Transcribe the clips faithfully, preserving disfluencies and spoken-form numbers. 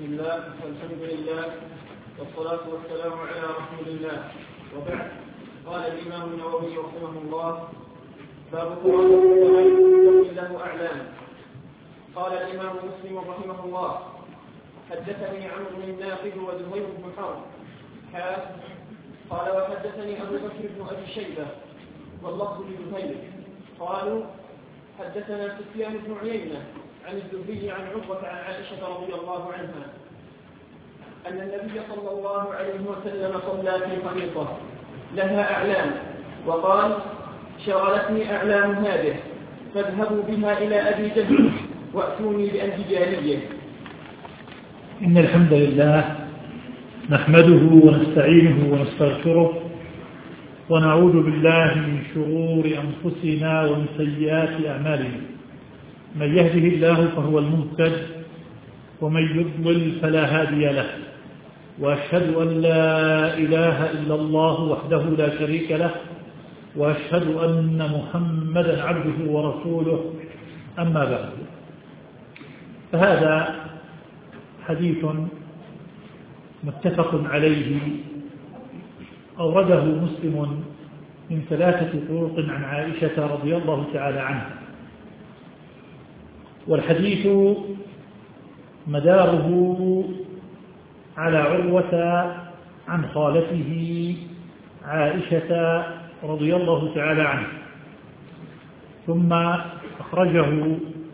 بسم الله والحمد لله والصلاة والسلام على رسول الله، وبعد. قال الإمام النووي رحمه الله: باب قراءة القرآن له أعلام. قال الإمام مسلم رحمه الله: حدثني عمرو بن الناقد وزهير بن حرب حاس قال وحدثني أبو بكر بن أبي شيبة واللفظ لزهير قالوا حدثنا سفيان بن عيينة عن الزهري عن عروة عن عائشة رضي الله عنها أن النبي صلى الله عليه وسلم صلى في خليطة لها أعلام، وقال: شغلتني أعلام هذه فاذهبوا بها إلى أبي جهل وأتوني بأنتجاريه. إن الحمد لله نحمده ونستعينه ونستغفره ونعوذ بالله من شرور أنفسنا ومن سيئات أعمالنا، من يهده الله فهو المهتد ومن يضلل فلا هادي له، وأشهد أن لا إله إلا الله وحده لا شريك له، وأشهد أن محمدا عبده ورسوله. أما بعد، فهذا حديث متفق عليه أورده مسلم من ثلاثة طرق عن عائشة رضي الله تعالى عنها، والحديث مداره على عروة عن خالته عائشة رضي الله تعالى عنها، ثم أخرجه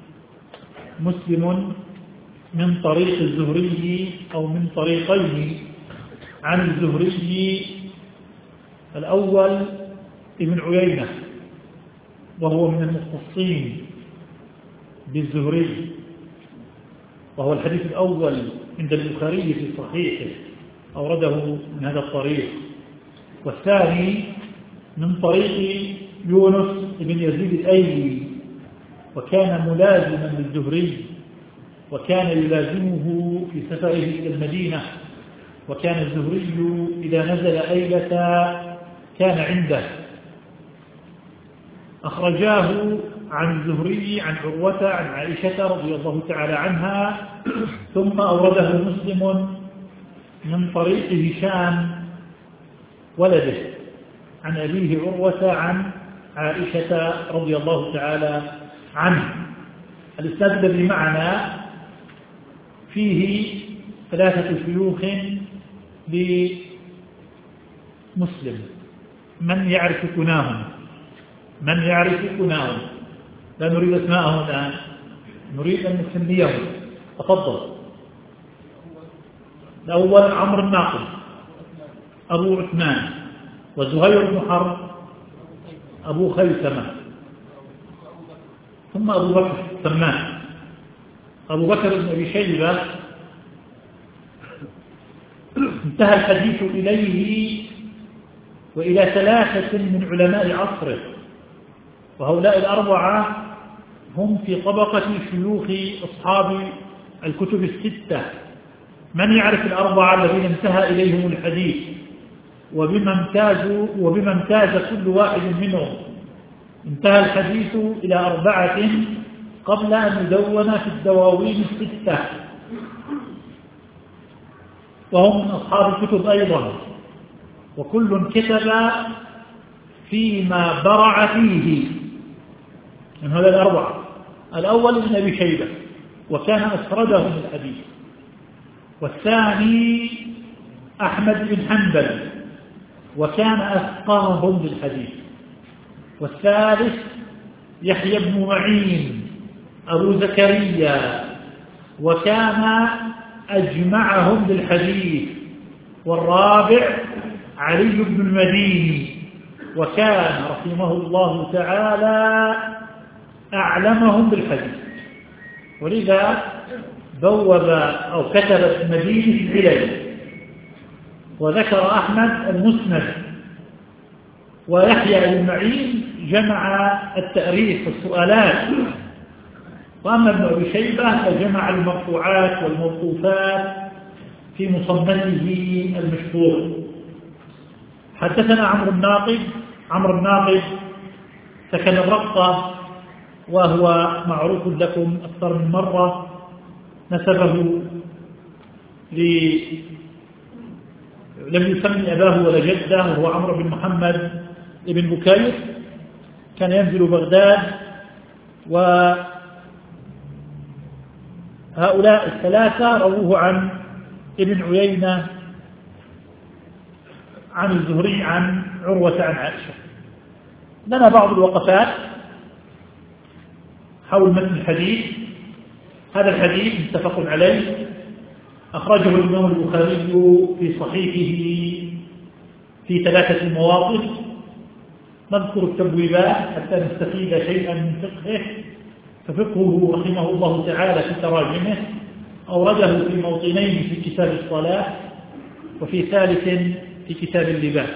مسلم من طريق الزهري أو من طريقين عن الزهري. الأول ابن عيينة وهو من المختصين بالزهري، وهو الحديث الأول عند البخاري في صحيحه أورده من هذا الطريق. والثاني من طريق يونس بن يزيد الأيلي، وكان ملازما للزهري، وكان يلازمه في سفره إلى المدينة، وكان الزهري إذا نزل أيلة كان عنده. أخرجاه عن الزهري عن عروة عن عائشة رضي الله تعالى عنها، ثم أورده مسلم من طريق هشام ولده عن أبيه عروة عن عائشة رضي الله تعالى عنه. الإسناد الذي معنا فيه ثلاثة شيوخ لمسلم. من يعرف كناهم؟ من يعرف كناهم؟ لا نريد اسماءهم الآن، نريد أن نسميهم. تفضل. الأول عمرو الناقد أبو عثمان، وزهير بن حرب أبو خيثمة، ثم أبو بكر سمان. أبو بكر بن أبي شيبة انتهى الحديث إليه وإلى ثلاثة من علماء عصره، وهؤلاء الأربعة هم في طبقة شيوخ أصحاب الكتب الستة. من يعرف الأربعة الذين انتهى إليهم الحديث وبما امتازوا وبما امتاز كل واحد منهم؟ انتهى الحديث إلى أربعة قبل أن يدون في الدواوين الستة، وهم من أصحاب الكتب أيضا، وكل كتب فيما برع فيه. من هذا الأربعة الأول ابن أبي شيبة وكان أسردهم الحديث، والثاني أحمد بن حنبل وكان أفقههم للحديث، والثالث يحيى بن معين أبو زكريا وكان أجمعهم للحديث، والرابع علي بن المديني وكان رحمه الله تعالى أعلمهم بالحديث. ولذا بوب أو كتب مدينة العلل، وذكر أحمد المسند، ويحيى بن معين جمع التأريخ والسؤالات، وأما ابن أبي شيبة فجمع المرفوعات والموقوفات في مصنفه المشهور. حدثنا عمرو الناقد. عمرو الناقد سكن الرقة، وهو معروف لكم أكثر من مرة، نسبه لم يسمي أباه ولا جده، وهو عمرو بن محمد بن بكير، كان ينزل بغداد، وهؤلاء الثلاثة رووه عن ابن عيينة عن الزهري عن عروة عن عائشة. لنا بعض الوقفات حول متن الحديث. هذا الحديث متفق عليه، أخرجه الإمام البخاري في صحيحه في ثلاثة مواقف. نذكر التبويبات حتى نستفيد شيئا من فقهه، ففقهه رحمه الله تعالى في تراجمه أورده في موطنين في كتاب الصلاة، وفي ثالث في كتاب اللباس.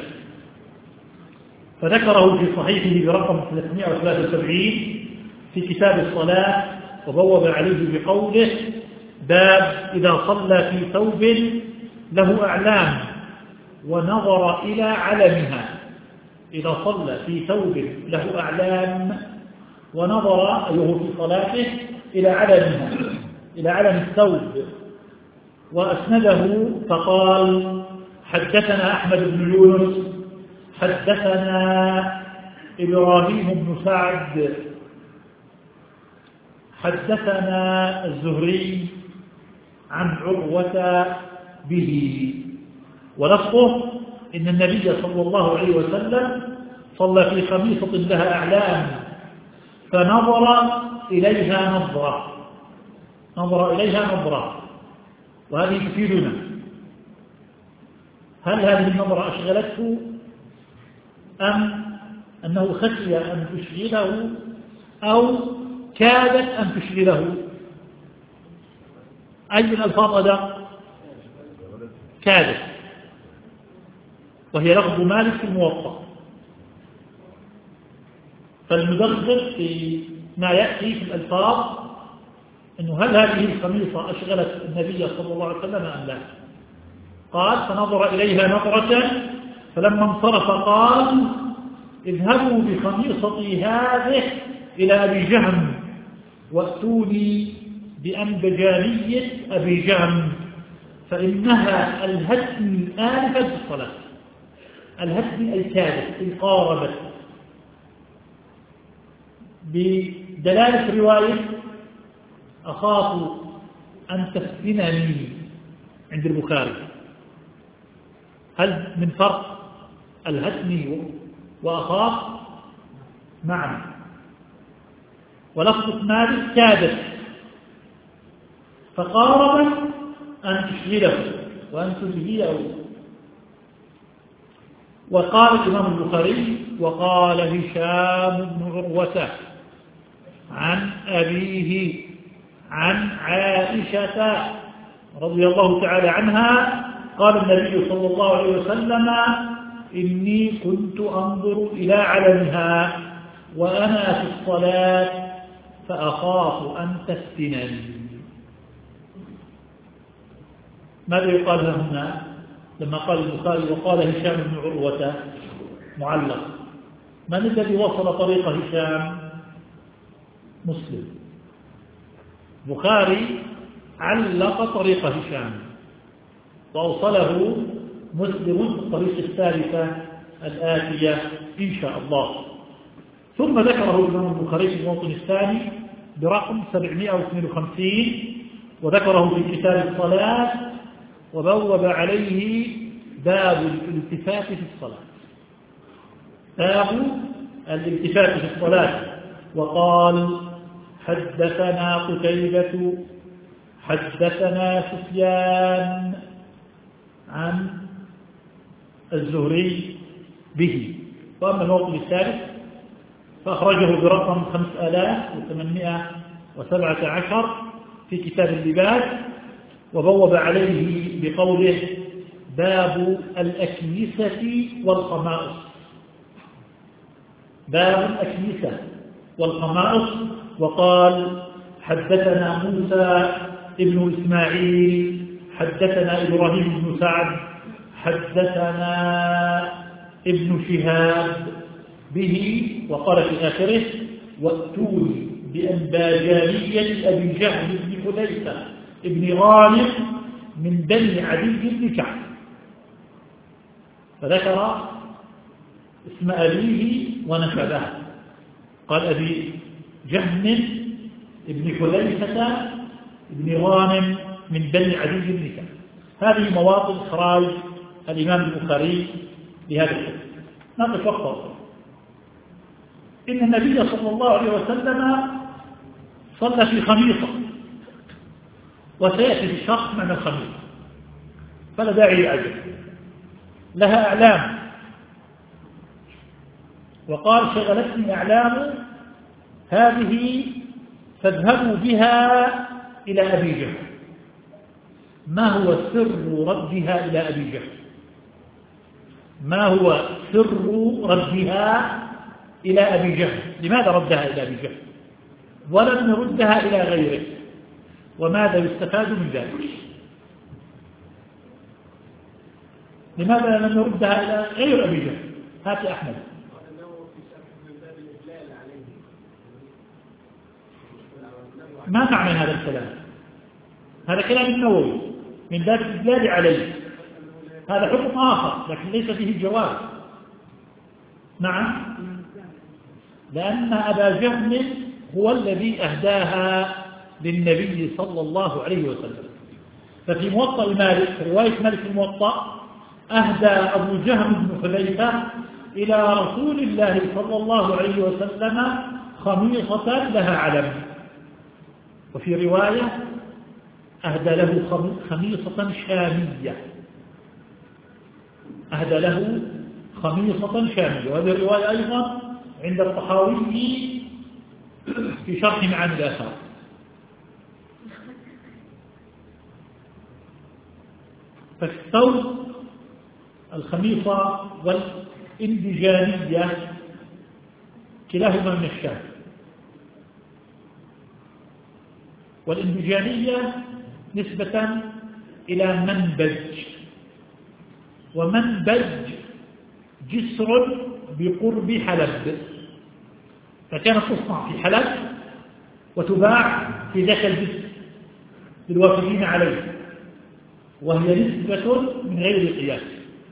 فذكره في صحيحه برقم ثلاثمائة وثلاثة وسبعين في كتاب الصلاة، وبوب عليه بقوله: باب إذا صلى في ثوب له أعلام ونظر إلى علمها. إذا صلى في ثوب له أعلام ونظر أيه في صلاته إلى علمها، إلى علم الثوب. وأسنده فقال: حدثنا أحمد بن يونس حدثنا إبراهيم بن سعد حدثنا الزهري عن عروة به. ولفظه: إن النبي صلى الله عليه وسلم صلى في خميصة لها أعلام فنظر إليها نظرة نظر إليها نظرة وهذه تفيدنا: هل هذه النظرة أشغلته أم أنه خشي أن تشغله أو كادت أن تشغله؟ أي من الألفاظ أدق؟ كادت، وهي لفظ مالك في الموطأ. فالمدقق في ما يأتي في الألفاظ أنه هل هذه الخميصة أشغلت النبي صلى الله عليه وسلم أم لا؟ قال: فنظر إليها نظرة، فلما انصرف قال: اذهبوا بخميصتي هذه إلى أبي جهم وأتوني بأنبجانية أبي جهم فإنها ألهتني آنفا في الصلاة. ألهتني أي كادت، أي قاربت. بدلالة رواية: أخاف أن تفتنني عند البخاري. هل من فرق ألهتني وأخاف؟ معا. ولفظ مالك: كادت، فقاربت أن تشغله وأن تلهيه. وقال الإمام البخاري: وقال هشام بن عروة عن أبيه عن عائشة رضي الله تعالى عنها قال النبي صلى الله عليه وسلم: إني كنت أنظر إلى علمها وأنا في الصلاة فأخاف أن تفتنني. ماذا يقال هنا لما قال البخاري وقال هشام بن عروة معلق؟ من الذي وصل طريق هشام؟ مسلم. البخاري علق طريق هشام وأوصله مسلم في الطريق الثالثة الآتية إن شاء الله. ثم ذكره الإمام البخاري في الموطن الثاني برقم سبعمائة واثنين وخمسين، وذكره في كتاب الصلاة، وبوب عليه باب الالتفات في الصلاة. باب الالتفات في الصلاة. وقال: حدثنا قتيبة حدثنا سفيان عن الزهري به. وأما الموطن الثالث فأخرجه برقم خمسة آلاف وثمانمائة وسبعة عشر في كتاب اللباس، وبوب عليه بقوله: باب الأكنسة والقمائص. باب الأكنسة والقمائص. وقال: حدثنا موسى ابن إسماعيل حدثنا إبراهيم بن سعد حدثنا ابن شهاب به. وقال في آخره: وأتوني بأنباجانية أبي جهل بن حذيفة ابن غالب من بني عدي بن كعب، فذكر اسم أبيه ونسبه، قال أبي جهم ابن حذيفة ابن غانم من بني عدي بن كعب. هذه مواطن إخراج الإمام البخاري لهذا الحديث. نقف وقفة. إن النبي صلى الله عليه وسلم صلى في خميصة، وسيأتي في الشرح معنى الخميصة، فلا داعي لعجب، لها أعلام، وقال شغلتني أعلام هذه فاذهبوا بها إلى أبي جهل. ما هو سر ردها إلى أبي جهل؟ ما هو سر ردها إلى أبي جهل؟ لماذا ردها إلى أبي جهل ولم يردها إلى غيره؟ وماذا يستفاد من ذلك؟ لماذا لم يردها إلى غير أبي جهل؟ هات يا أحمد. ما معنى هذا الكلام؟ هذا كلام النووي من باب الإدلال عليه، هذا حكم آخر لكن ليس فيه جواز. نعم، لأن أبا جهم هو الذي أهداها للنبي صلى الله عليه وسلم. ففي موطأ مالك، رواية مالك الموطأ، أهدى أبو جهم بن حذيفة إلى رسول الله صلى الله عليه وسلم خميصة لها علم، وفي رواية أهدى له خميصة شامية، أهدى له خميصة شامية. وهذه الرواية أيضا عند الطحاوي في شرح معاني الآثار. فالثوب، الخميصة والإندجانية كلاهما من الشام. والإندجانية نسبة إلى منبج، ومنبج جسر بقرب حلب، فكانت تصنع في حلب وتباع في ذاك الجسر للوافدين عليه، وهي نسبة من غير قياس.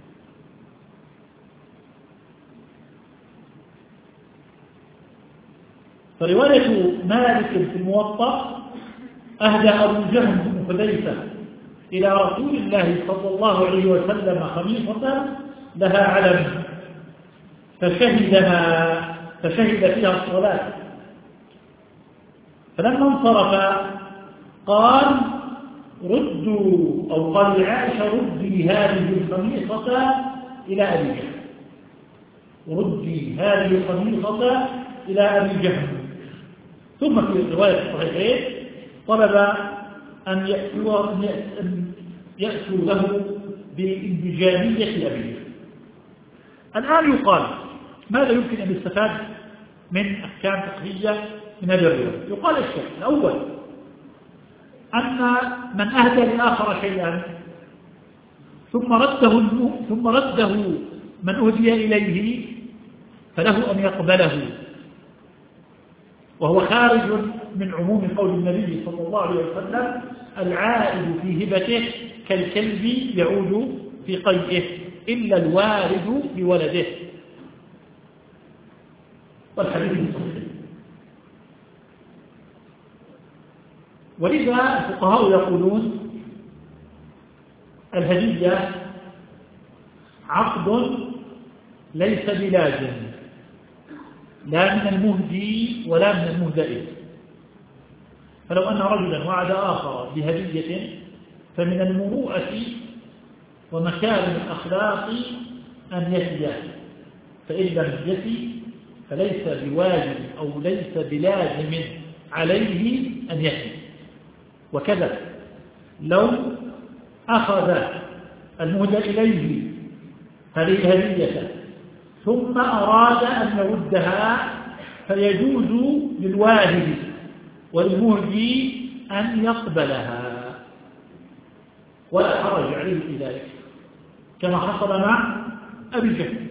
فرواية مالك في الموطأ أهدى أبو جهم بن حذيفة إلى رسول الله صلى الله عليه وسلم خميصة لها علم فشهدها فشهد فيها الصلاة، فلما انصرف قال ردوا أو قال لعائشة ردي هذه الخميصة إلى أبي جهم، ردي هذه الخميصة إلى أبي جهم. ثم في رواية الصحيحين طلب أن يأتوا له بانبجامية أبيه. الآن يقال ماذا يمكن أن يستفاد من أحكام فقهية من هذه الرواية؟ يقال الشيء الأول أن من أهدى لآخر شيئا ثم رده ثم رده من أهدي إليه فله أن يقبله، وهو خارج من عموم قول النبي صلى الله عليه وسلم العائد في هبته كالكلب يعود في قيئه إلا الوارد بولده، والحديث صحيح. ولذا الفقهاء يقولون الهدية عقد ليس بلازم لا من المهدي ولا من المهدى إليه. فلو أن رجلا وعد آخر بهدية فمن المروءة ومكارم الأخلاق أن يفيه، فإن لم يفي فليس بواجب أو ليس بلازم عليه أن يفي. وكذا لو أخذ المهدى إليه هذه الهدية ثم أراد أن يردها فيجوز للواهب والمهدي أن يقبلها ولا حرج عليه في ذلك، كما حصل مع أبي جهل.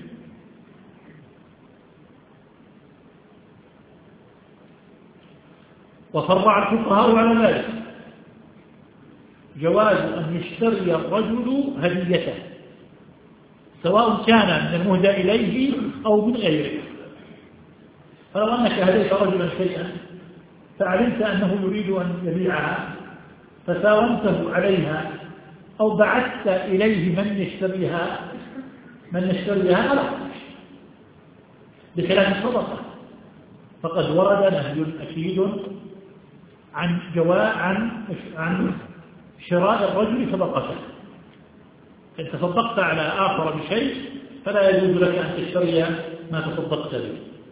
وفرع الفقهاء على ذلك، جواز أن يشتري الرجل هديته سواء كان من المهدى إليه أو من غيره. فلو أنك هديت رجلا شيئا فعلمت أنه يريد أن يبيعها فساومته عليها أو بعثت إليه من يشتريها من يشتريها لا بخلاف الصدقة، فقد ورد نهي أكيد عن جواء عن عن شراء الرجل صدقته. إن تصدقت على آخر بشيء فلا يجوز لك أن تشتري ما تصدقت به.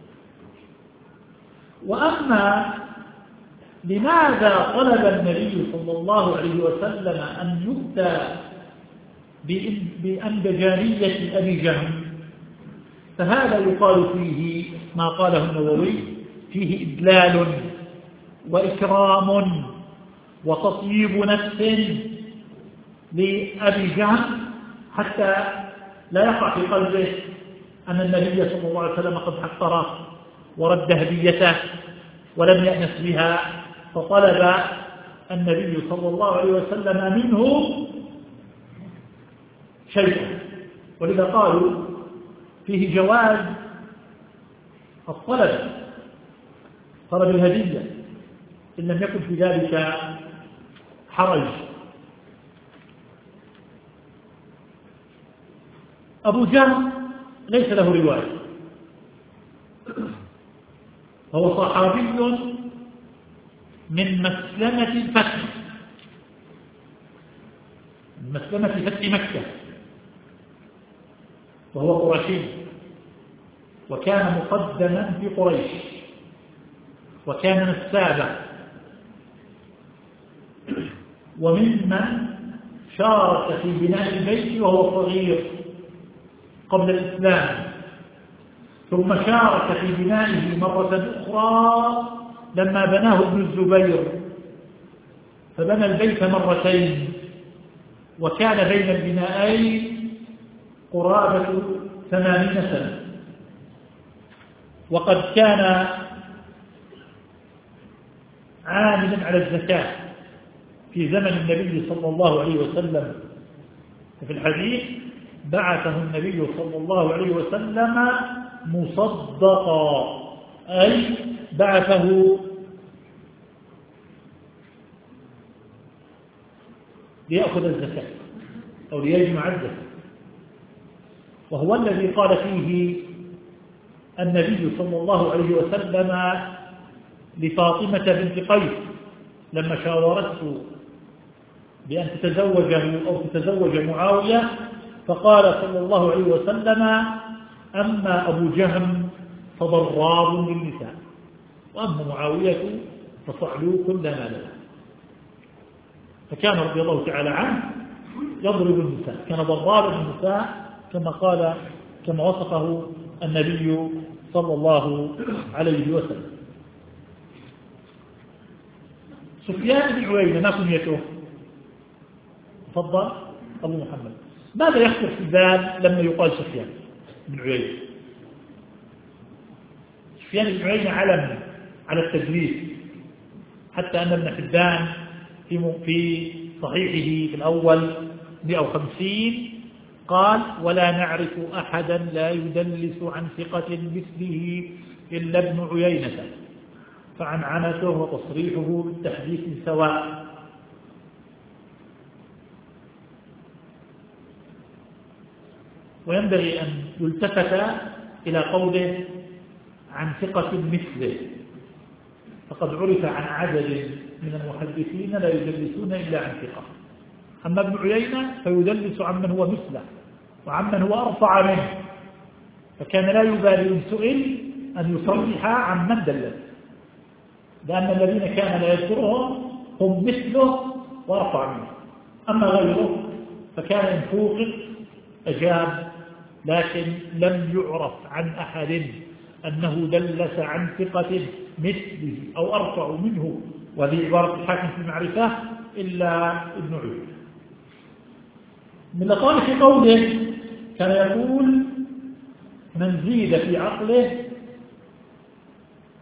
وأما لماذا طلب النبي صلى الله عليه وسلم أن يؤتى بأنبجانية أبي جهم، فهذا يقال فيه ما قاله النووي فيه إدلال وإكرام وتطيب نفس لأبي جهم، حتى لا يقع في قلبه أن النبي صلى الله عليه وسلم قد حقره ورد هديته ولم يأنس بها، فطلب النبي صلى الله عليه وسلم منه شيئا. ولذا قالوا فيه جواز الطلب، طلب الهدية إن لم يكن في ذلك حرج. أبو جهم ليس له رواية، هو صحابي من مسلمة الفتح من مسلمة فتح مكة، وهو قرشي وكان مقدما في قريش وكان نسابا، وممن شارك في بناء البيت وهو صغير قبل الإسلام، ثم شارك في بنائه مرة أخرى لما بناه ابن الزبير، فبنى البيت مرتين، وكان بين البنائين قرابة ثمانين سنة. وقد كان عاملا على الزكاة في زمن النبي صلى الله عليه وسلم، وفي الحديث بعثه النبي صلى الله عليه وسلم مصدقا، أي بعثه ليأخذ الزكاة أو ليجمع الزكاة. وهو الذي قال فيه النبي صلى الله عليه وسلم لفاطمة بنت قيس لما شاورته بأن تتزوجه أو تتزوج معاوية، فقال صلى الله عليه وسلم: أما أبو جهم فضرار للنساء، وأما معاوية فصعلوك لا مال له. فكان رضي الله تعالى عنه يضرب النساء، كان ضرارا للنساء كما قال كما وصفه النبي صلى الله عليه وسلم. سفيان بن عيينة ما كنيته؟ تفضل أبو محمد. ماذا يخطر في البال لما يقال سفيان بن عيينة؟ سفيان بن عيينة علم على التدليس، حتى أن ابن حبان في صحيحه في الأول مئة وخمسين قال: ولا نعرف أحدا لا يدلس عن ثقة مثله إلا ابن عيينة، فعنعنته وتصريحه بالتحديث سواء. وينبغي أن يلتفت إلى قوله عن ثقة مثله، فقد عرف عن عدد من المحدثين لا يدلسون إلا عن ثقة. أما ابن عيينة فيدلس عمن هو مثله وعمن هو أرفع منه، فكان لا يبالي إن سئل أن يصرح عن من دلس، لأن الذين كان لا يذكرهم هم مثله وأرفع منه. أما غيره فكان إن فوقت أجاب، لكن لم يعرف عن أحد أنه دلس عن ثقة مثله أو أرفع منه، وهذه عبارة الحاكم في المعرفة، إلا ابن عيينة. من لطائف قوله كان يقول: من زيد في عقله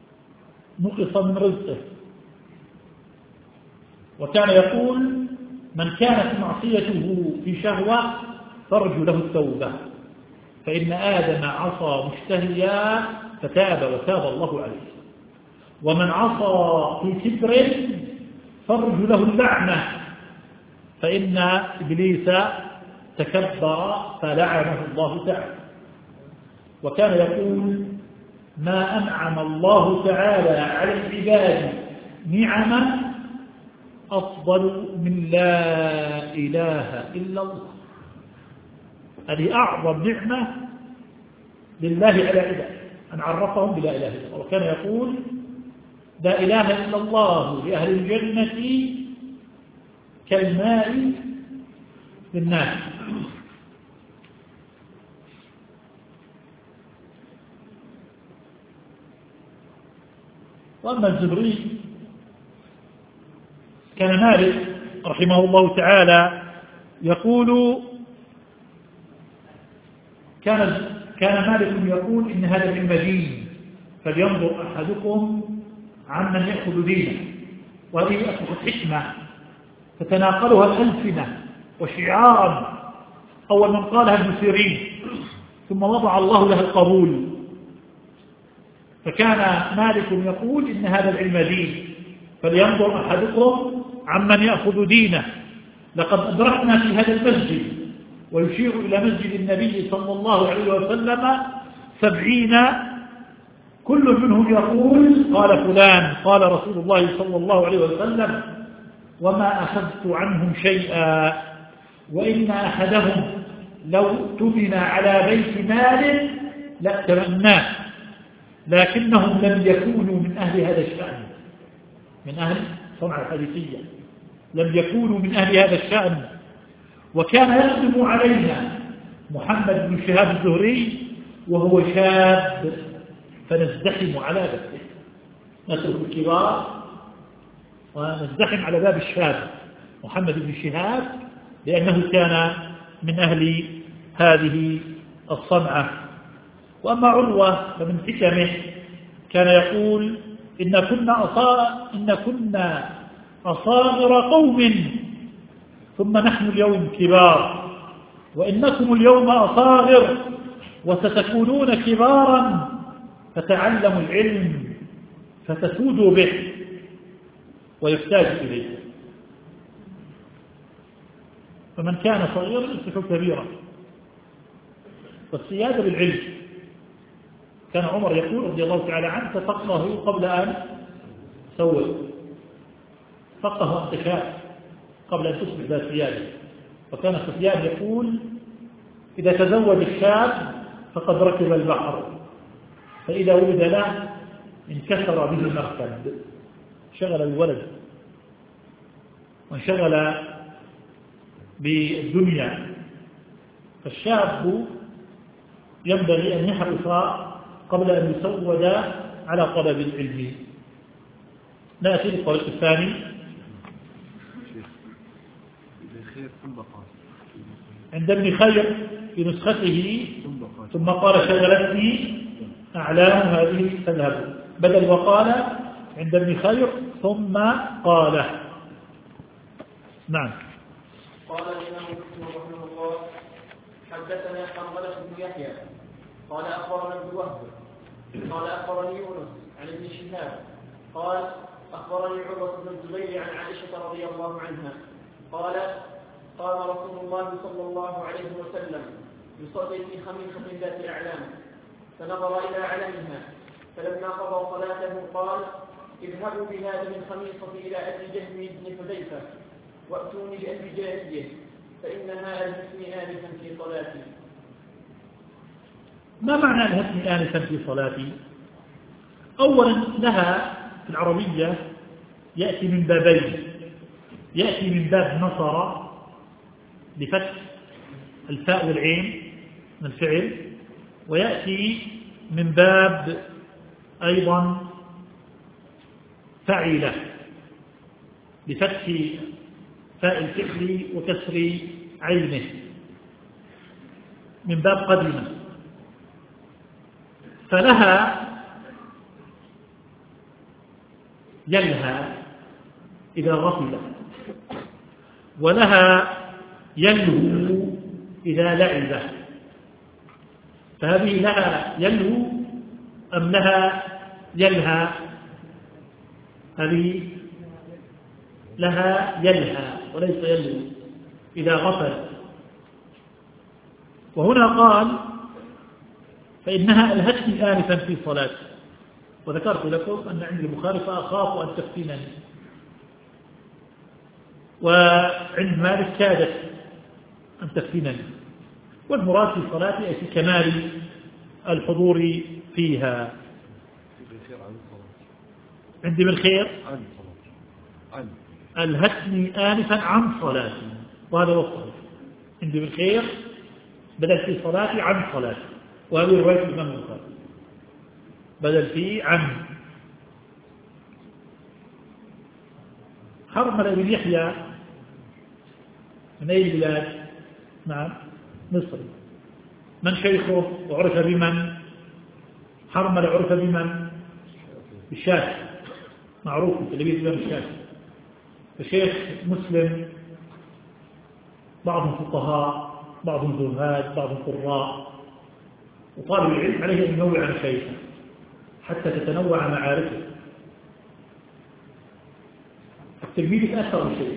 نقص من رزقه. وكان يقول: من كانت معصيته في شهوة فارجو له التوبة، فإن آدم عصى مشتهيا فتاب وتاب الله عليه. ومن عصى في كبر فارجو له اللعنة، فإن إبليس تكبر فلعنه الله تعالى. وكان يقول: ما أنعم الله تعالى على العباد نعما أفضل من لا إله إلا الله. هذه أعظم نعمة لله على عباده أن عرفهم بلا إله إلا الله. وكان يقول: لا إله إلا الله لأهل الجنة كالماء للناس. وأما الزهري كان مالك رحمه الله تعالى يقول كان كان مالك يقول: إن هذا العلم دين، فلينظر أحدكم عمن يأخذ دينه. وهذه أصبحت حكمة تتناقلها الألسنة وشعارا، أول من قالها ابن سيرين، ثم وضع الله لها القبول. فكان مالك يقول: إن هذا العلم دين، فلينظر أحدكم عمن يأخذ دينه. لقد أدركنا في هذا المسجد، ويشير إلى مسجد النبي صلى الله عليه وسلم، سبعين كل منهم يقول: قال فلان قال رسول الله صلى الله عليه وسلم، وما أخذت عنهم شيئا، وإن أحدهم لو تمن على بيت مال لأتمناه، لكنهم لم يكونوا من أهل هذا الشأن، من أهل صنع الحديثية، لم يكونوا من أهل هذا الشأن. وكان يقدم علينا محمد بن شهاب الزهري وهو شاب، فنزدحم على بابه، نترك الكبار ونزدحم على باب الشاب محمد بن شهاب، لأنه كان من أهل هذه الصنعة. وأما عروة فمن حكمه كان يقول: إن كنا أصا إن كنا أصاغر قوم، ثم نحن اليوم كبار، وإنكم اليوم أصاغر وستكونون كبارا، فتعلموا العلم فتسودوا به ويحتاج إليه. فمن كان صغيرا يصبح كبيرا. والسيادة بالعلم، كان عمر يقول رضي الله تعالى عنه: تفقهوا قبل أن تسودوا، فقهوا أنت شاب قبل أن تصبح ذا سيادة. وكان سفيان يقول: إذا تزوج الشاب فقد ركب البحر، فإذا ولد له انكسر به المركب. شغل الولد وانشغل بالدنيا. فالشاب ينبغي أن يحرص قبل أن يسود على طلب العلم. نأتي للطريق الثاني. عند ابن خير في نسخته ثم قال: شغلتني أعلام هذه تذهب، بدل وقال عند ابن خير ثم قال. نعم. قال الإمام مسلم رحمه الله: حدثنا حنظلة بن يحيى قال أخبرنا ابن وهب قال أخبرني يونس عن ابن شهاب قال أخبرني عروة بن الزبير عن عائشة رضي الله عنها قال: قال رسول الله صلى الله عليه وسلم يصلي في خميسة ذات أعلام، فنظر إلى علمها، فلما قضى صلاته قال: اذهبوا بهذه الخميصة إلى أبي جهم بن حذيفة وأتوني بأبي جارية، فإنها ألهتني آنفا في صلاتي. ما معنى ألهتني آنفا في صلاتي؟ أولا لها في العربية يأتي من بابين، يأتي من باب نصر بفتح الفاء والعين من الفعل، ويأتي من باب أيضا فعل بفتح فاء الفعل وكسر عينه من باب قديمة. فلها يلهى إذا غفل، ولها يلهو إذا لعب، فهذه لها يلهو أم لها يلهى؟ هذه لها يلهى وليس يلهو إذا غفل. وهنا قال فإنها ألهتني آنفا في صلاتي، وذكرت لكم أن عند البخاري فأخاف أن تفتنني، وعند مالك كادت أن تفتنني، والمراد في صلاتي أي في كمال الحضور فيها. عندي بالخير ألهتني آنفا عن صلاتي، وهذا هو الصحيح. عندي بالخير بدل في صلاتي عن صلاتي، وهذه رواية الإمام البخاري، بدل في عن. حرملة بن يحيى من أي بلاد؟ نعم مصري. من شيخه وعرف بمن؟ حرملة عرف بمن؟ الشافعي، معروف في تلبية الإمام الشافعي. فشيخ مسلم بعضهم فقهاء، بعضهم زهاد، بعضهم قراء، وطالب العلم عليه أن ينوع عن شيخه حتى تتنوع معارفه. التلميذ يتأثر بالشيخ،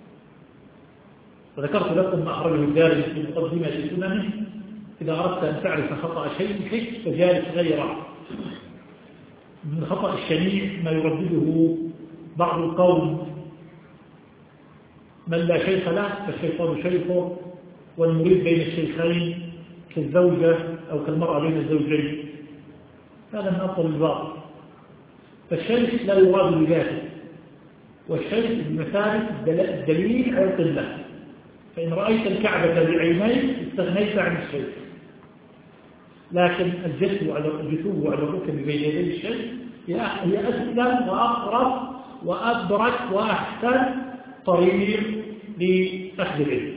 وذكرت لكم ما أخرجه الدارمي في مقدمة سننه: إذا أردت أن تعرف خطأ شيء شيء فجالس غيره. من الخطأ الشنيع ما يردده بعض القوم: من لا شيخ له فالشيطان شيخه، والمريد بين الشيخين كالزوجة أو كالمرأة بين الزوجين. هذا من أبطل الباطل. فالشيخ لا يراد بذاته، والشيخ بمثابة الدليل على القلة. فإن رأيت الكعبة بعينيك استغنيت عن الشيخ، لكن الجسو على الجسو على الركب بين يدي الشيخ هي أسلم وأقرب وأبرك وأحسن طريق لأخذ العلم.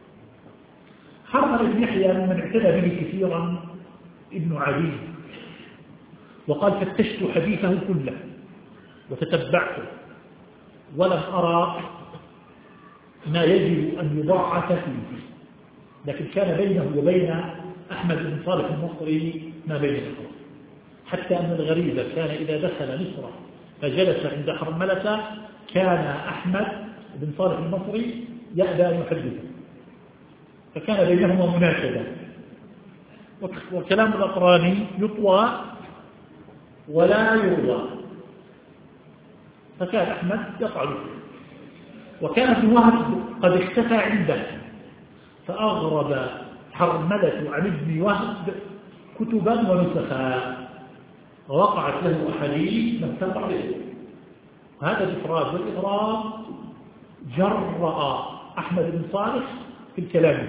حرملة بن يحيى من اعتنى به كثيرا ابن عدي، وقال: فتشت حديثه كله وتتبعته ولم أرى ما يجب أن يضاعف فيه، لكن كان بينه وبين أحمد بن صالح المصري ما بين الأخوة، حتى أن الغريبة كان إذا دخل مصر فجلس عند حرملة كان أحمد بن صالح المصري يأبى أن يحدثه، فكان بينهما مناشدة. وكلام الأقراني يطوى ولا يرضى، فكان أحمد يقعد فيه. وكان ابن وهب قد اختفى عنده، فأغرب حرملة عن ابن وهب كتبا ونسخا، ووقعت له أحاديث لم تقع له. هذا الإفراد والإغراب جرأ أحمد بن صالح في الكلام،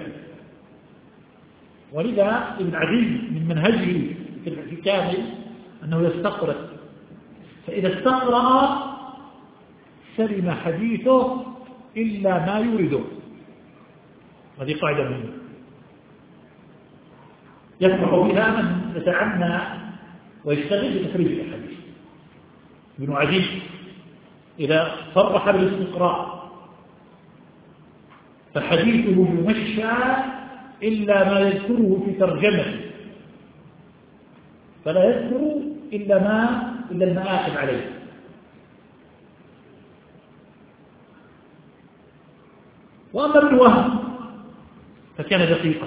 ولذا ابن عدي من منهجه في الكامل أنه يستقرأ، فإذا استقرأ سلم حديثه إلا ما يريده. هذه قاعدة مهمة يسمح بها من يتعنى ويشتغل بتخريج الحديث. ابن عدي إذا صرح بالاستقراء فحديثه يمشى إلا ما يذكره في ترجمته، فلا يذكر إلا ما إلا المآخذ عليه. وأما ابن وهب فكان دقيقا،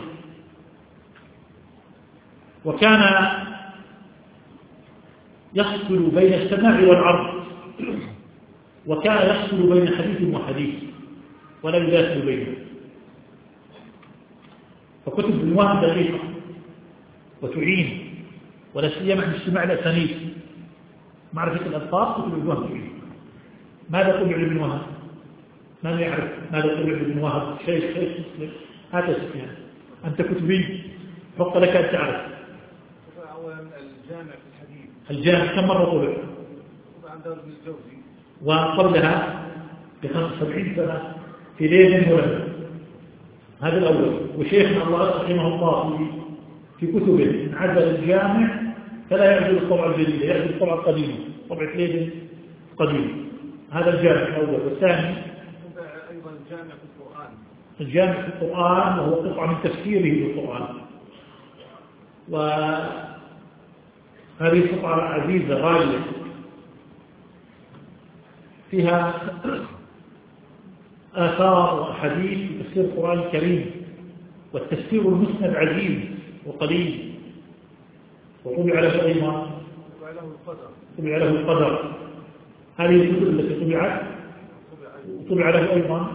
وكان يفصل بين السماع والعرض، وكان يفصل بين حديث وحديث ولا يداخل بينه. فكتب ابن وهب دقيقة وتعين، ولا سيما عن اجتماع الأسانيد، معرفة الألفاظ. كتب ابن وهب تعين. ماذا قل ابن وهب؟ من يعرف ماذا قل ابن وهب؟ شيخ شيخ مسلم. هذا سفيان، أنت كتبي فقط لك أن تعرف. أولا الجامع في الحديث، الجامع كم مرة طلع؟ طبعا دار ابن الجوزي، وقبلها بخمس سبعين سنة في ليل ولد. هذا الأول. وشيخنا الله رحمه الله في في كتبه عزل الجامع فلا يعزل الطبعة الجديدة، يعزل الطبعة القديمة، طبعة ليل قديم. هذا الجامع الأول. والثاني أيضا الجامع في القرآن. الجامع في القرآن، وهو قطعة من تفسيره للقرآن، وهذه قطعة عزيزة غالية فيها آثار وأحاديث في تفسير القرآن الكريم، والتفسير المسند عزيز وقليل، وطبع له أيضا طبع له القدر. هذه الكتب التي طبعت طبع له أيضا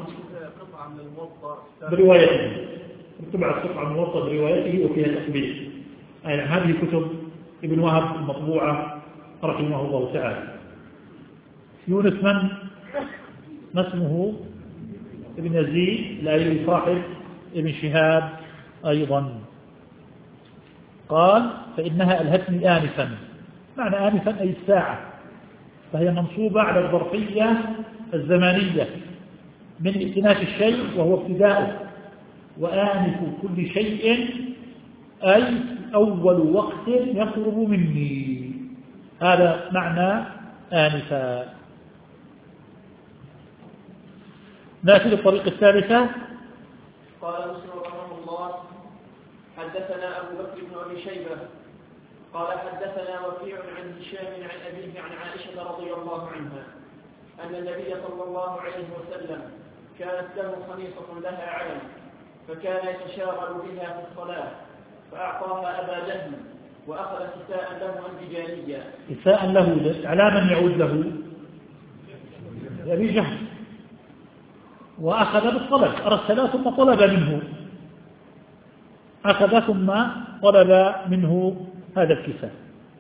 بروايته، طبعت قطعة من الموطأ بروايته وفيها تقبيل. يعني هذه كتب ابن وهب المطبوعة رحمه الله تعالى. يونس من ما اسمه؟ ابن يزيد الأيلي صاحب ابن شهاب أيضا. قال فإنها ألهتني آنفا، معنى آنفا أي الساعة، فهي منصوبة على الظرفية الزمانية من ائتناف الشيء وهو ابتداؤه، وآنف كل شيء أي أول وقت يقرب مني، هذا معنى آنفا. نأتي للطريقة الثالثة. قال مسلم رحمه الله حدثنا أبو بكر بن أبي شيبة قال حدثنا وكيع عن هشام عن أبيه عن عائشة رضي الله عنها أن النبي صلى الله عليه وسلم كانت له خميصة لها علم، فكان يتشاغل بها في الصلاة، فأعطاها أبا جهل وأخذ كساء له أنبجانيا. كساء له على من يعود له؟ أبي جهل. وأخذ بالطلب، أرسل ثم طلب منه، أخذ ثم طلب منه هذا الكساء.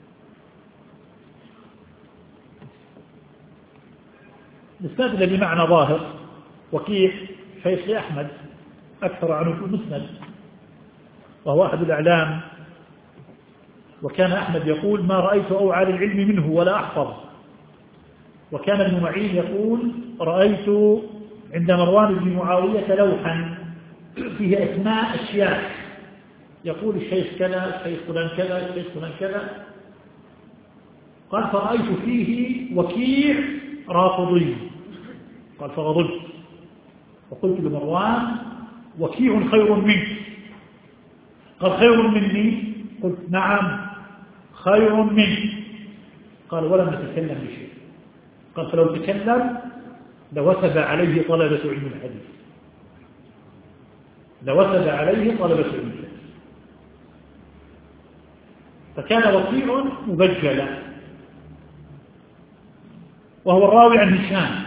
الإسناد الذي معنى ظاهر وكيع شيخ أحمد أكثر عنه في المسند، وهو أحد الأعلام، وكان أحمد يقول ما رأيت أوعى للعلم منه ولا أحفظ. وكان ابن معين يقول رأيت عند مروان بن معاوية لوحا فيه أسماء أشياء، يقول الشيخ كذا، الشيخ فلان كذا، الشيخ فلان كذا. قال فرأيت فيه وكيع رافضي، قال فغضبت وقلت لمروان وكيع خير منك، قال خير مني؟ قلت نعم خير منك. قال ولم نتكلم بشيء. قال فلو تكلم لوثب عليه طلبة علم الحديث، لوثب عليه طلبة علم الحديث. فكان وكيع مبجلا، وهو الراوي عن هشام،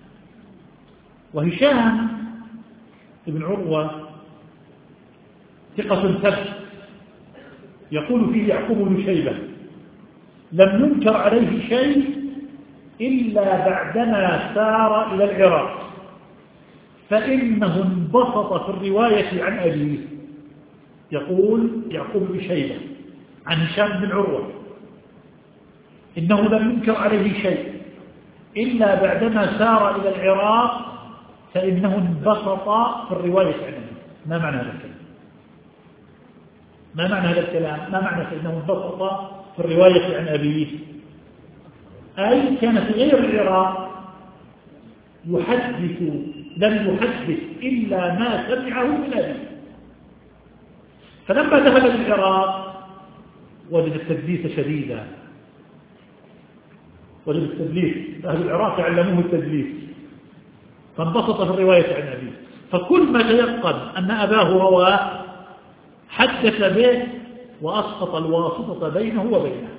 وهشام ابن عروة ثقة ثبت، يقول فيه يعقوب بن شيبة لم ينكر عليه شيء إلا بعدما سار إلى العراق، فإنه انبسط في الرواية عن أبيه. يقول يعقوب بن شيبة عن هشام بن عروة إنه لم ينكر عليه شيء إلا بعدما سار إلى العراق، فإنه انبسط في الرواية عن أبيه. ما معنى هذا الكلام؟ ما معنى هذا الكلام؟ ما معنى فإنه انبسط في الرواية عن أبيه؟ أي كان في غير العراق يحدث، لم يحدث إلا ما سمعه من أبيه، فلما ذهب للعراق وجد التدليس شديدا، وجد التدليس، أهل العراق علموه التدليس، فانبسط في الرواية عن أبيه. فكل ما تيقن أن أباه رواه حدث به وأسقط الواسطة بينه وبينه.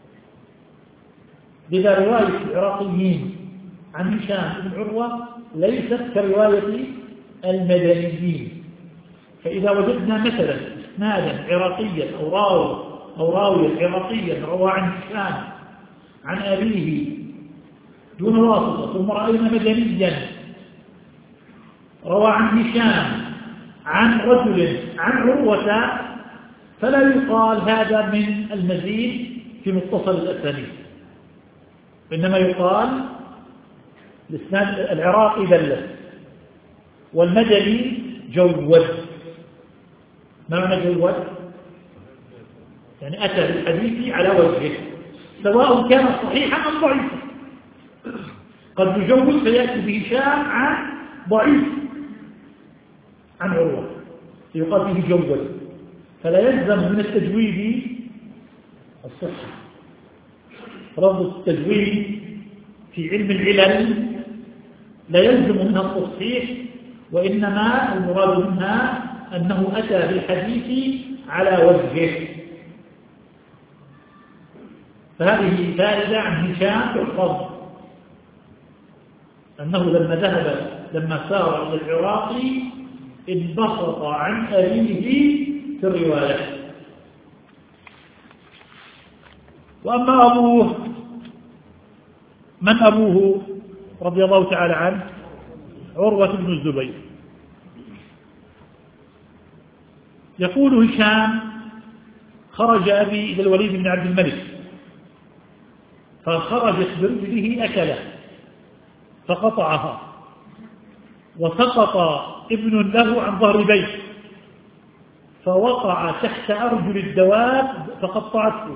لذا رواية العراقيين عن هشام بن عروة ليست كرواية المدنيين. فإذا وجدنا مثلا إسنادا عراقيا أو راوي أو راويا عراقيا روى عن هشام عن أبيه دون واسطة، ثم رأينا مدنيا روى عن هشام عن رجل عن عروة، فلا يقال هذا من المزيد في متصل الأسانيد، إنما يقال الإسناد العراقي دلس والمدني جود. ما معنى جود؟ يعني أتى بالحديث على وجهه سواء كان صحيحا أم ضعيفا. قد يجود فيأتي بهشام عن ضعيف، عن عروة يقال فيه جود، فلا يلزم من التجويد الصحة. لفظ التجويد في علم العلل لا يلزم منها التصحيح، وإنما المراد منها أنه أتى بالحديث على وجهه. فهذه فائدة عن هشام تحفظ، أنه لما ذهب لما سار إلى العراق انبسط عن أبيه في الرواية. وأما أبوه، من أبوه رضي الله تعالى عنه؟ عروة بن الزبير. يقول هشام: خرج أبي إلى الوليد بن عبد الملك فخرجت برجله أكله فقطعها، وسقط ابن له عن ظهر بيت فوقع تحت أرجل الدواب فقطعته،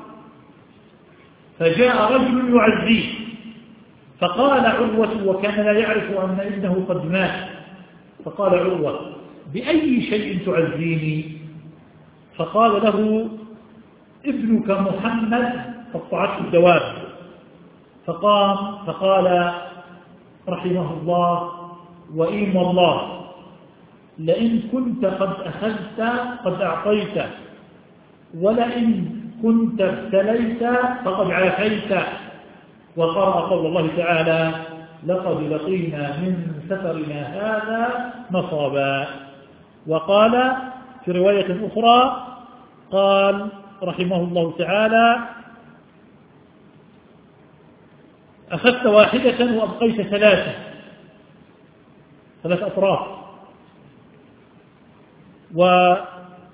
فجاء رجل يعزيه فقال عروة، وكان لا يعرف أن ابنه قد مات، فقال عروة: بأي شيء تعزيني؟ فقال له: ابنك محمد قطعته الدواب. فقام فقال رحمه الله: وإيم الله لئن كنت قد أخذت قد أعطيت، ولئن كنت ابتليت فقد عافيت. وقرأ قول الله تعالى: لقد لقينا من سفرنا هذا نصابا. وقال في رواية أخرى قال رحمه الله تعالى: أخذت واحدة وأبقيت ثلاثة، ثلاث أطراف. وقال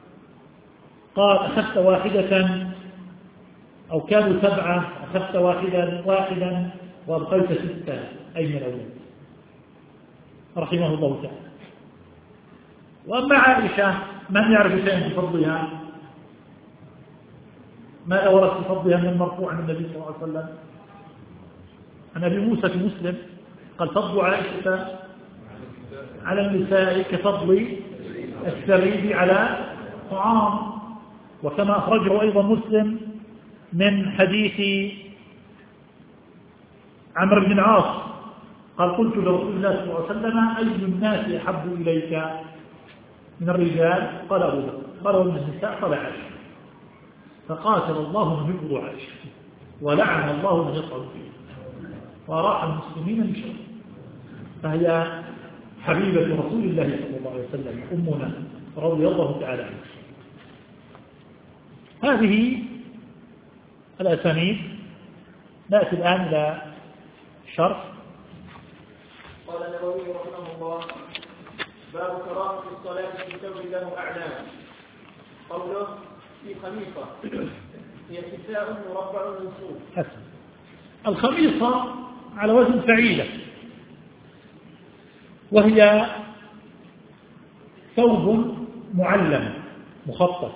أخذت واحدة أو كانوا سبعة، أخذت واحدا واحدا وأبقيت ستة، أي من الأولاد، رحمه الله تعالى. وأما عائشة من يعرف شيئا في فضلها؟ ماذا ورد في فضلها من المرفوع عن النبي صلى الله عليه وسلم؟ عن أبي موسى في مسلم قال: فضل عائشة على النساء كفضل الثريد على طعام. وكما أخرجه أيضا مسلم من حديث عمرو بن العاص قال: قلت لرسول الله صلى الله عليه وسلم: أي الناس أحب إليك من الرجال؟ قال: أبو بكر. قال: ومن النساء؟ قال: عائشة. فقاتل الله من يبغض عائشة ولعن الله من يطعن فيه وراح المسلمين بشر، فهي حبيبة رسول الله صلى الله عليه وسلم، أمنا رضي الله تعالى عنها. هذه الأسانيد. نأتي الآن إلى الشرح. قال النووي رحمه الله: باب كراهة الصلاة في ثوب له أعلام. قوله: في خميصة هي كساء مربع من صوف. حسن. الخميصة على وزن فعيلة، وهي ثوب معلم مخطط،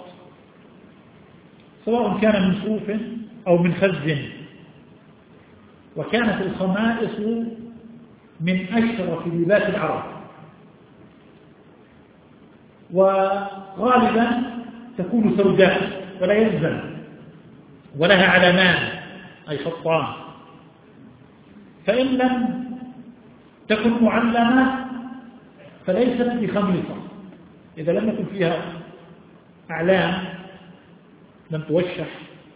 سواء كان من صوف أو من خز. وكانت الخمائص من أشرف لباس العرب، وغالبا تكون سوداء ولا يلزم، ولها علمان أي خطان. فإن لم تكن معلمة فليست بخميصة، إذا لم يكن فيها أعلام، لم توشح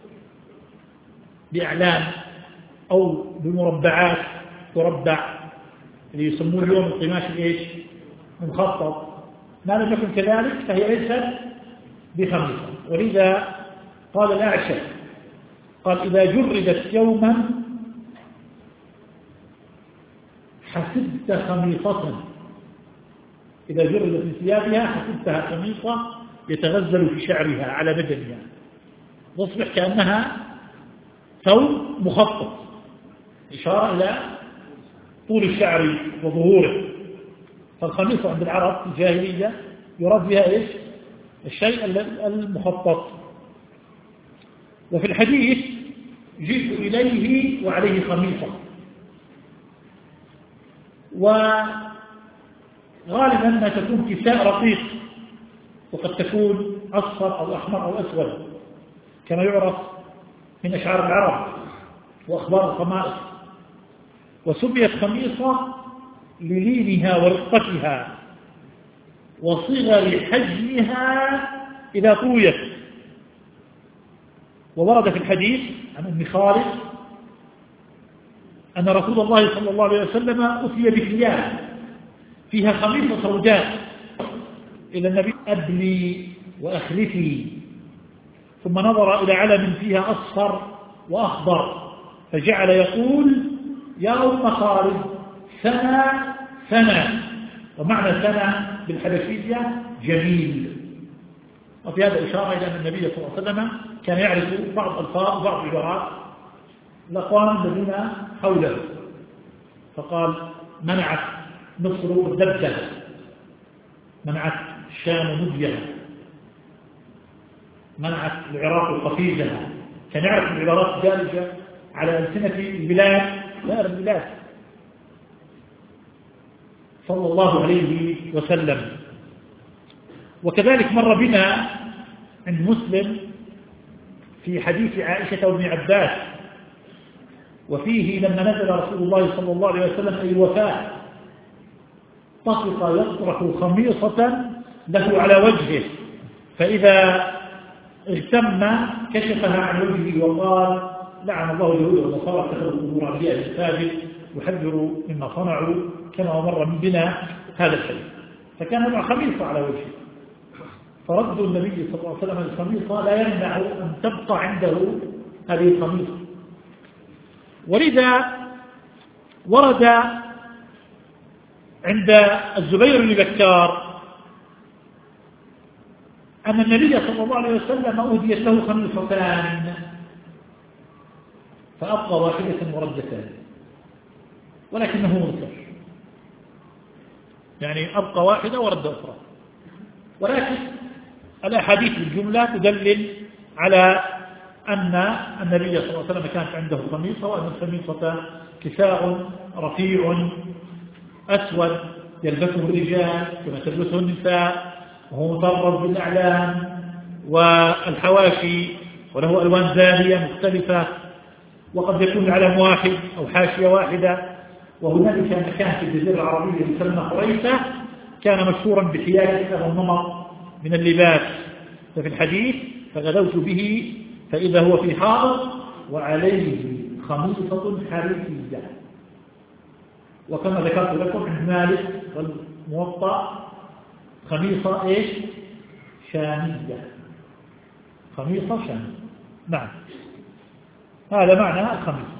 بأعلام أو بمربعات تربع اللي يسموه اليوم القماش الإيش مخطط، ما لم يكن كذلك فهي ليست بخميصة. ولذا قال الأعشى قال: إذا جردت يوما حسبت خميصة، إذا جردت من ثيابها حسبتها خميصة يتغزل في شعرها على بدنها، تصبح كأنها ثوب مخطط، إشارة إلى طول الشعر وظهوره. فالخميصة عند العرب في الجاهلية يراد بها إيش؟ الشيء المخطط. وفي الحديث: جئت إليه وعليه خميصة. غالبا ما تكون كساء رقيق، وقد تكون أصفر أو أحمر أو أسود كما يعرف من أشعار العرب وأخبار القمائص. وسميت خميصة للينها ورقتها وصغر حجمها إذا طويت. وورد في الحديث عن أم خالد أن رسول الله صلى الله عليه وسلم أتي بثياب فيها خميصة سوداء إلى النبي أبلي وأخلفي، ثم نظر إلى علم فيها أصفر وأخضر فجعل يقول يا أم خالد سنة سنة، ومعنى سنة بالحبشية جميل. وفي هذا إشارة إلى أن النبي صلى الله عليه وسلم كان يعرف بعض الألفاظ وبعض العبارات الأقوام الذين حوله، فقال منعت مصر الدبدة، منعت الشام مدية، منعت العراق القفيزة. كان يعرف العبارات الدارجة على ألسنة البلاد غير البلاد صلى الله عليه وسلم. وكذلك مر بنا عند مسلم في حديث عائشة وابن عباس، وفيه لما نزل رسول الله صلى الله عليه وسلم أي الوفاة طفق يطرح خميصة له على وجهه، فإذا اغتم كشفها عن وجهه وقال لعن الله اليهود والنصارى اتخذوا قبور أنبيائهم مساجد يحذروا مما صنعوا، كما مر بنا هذا الحديث. فكان مع خميصة على وجهه، فرد النبي صلى الله عليه وسلم الخميصة لا يمنع أن تبقى عنده هذه الخميصة. ولذا ورد عند الزبير بن بكار أن النبي صلى الله عليه وسلم أهديت له خميصتان فأبقى واحدة وردتان، ولكنه مرسل، يعني أبقى واحدة ورد أخرى. ولكن الأحاديث الجملة تدلل على أن النبي صلى الله عليه وسلم كانت عنده خميصة، وأن الخميصة كساء رفيع أسود يلبسه الرجال كما تلبسه النساء، وهو مطرز بالأعلام والحواشي، وله ألوان زاهية مختلفة، وقد يكون العلم واحد أو حاشية واحدة. وهنالك مكان في الجزيرة العربية يسمى قريسة كان مشهورا بحياله هذا النمط من اللباس، ففي الحديث فغدوت به فإذا هو في حائط وعليه خميصة حريرية. وكما ذكرت لكم عند مالك والموطأ خميصة إيش؟ شامية، خميصة شامية. نعم، هذا معنى الخميصة.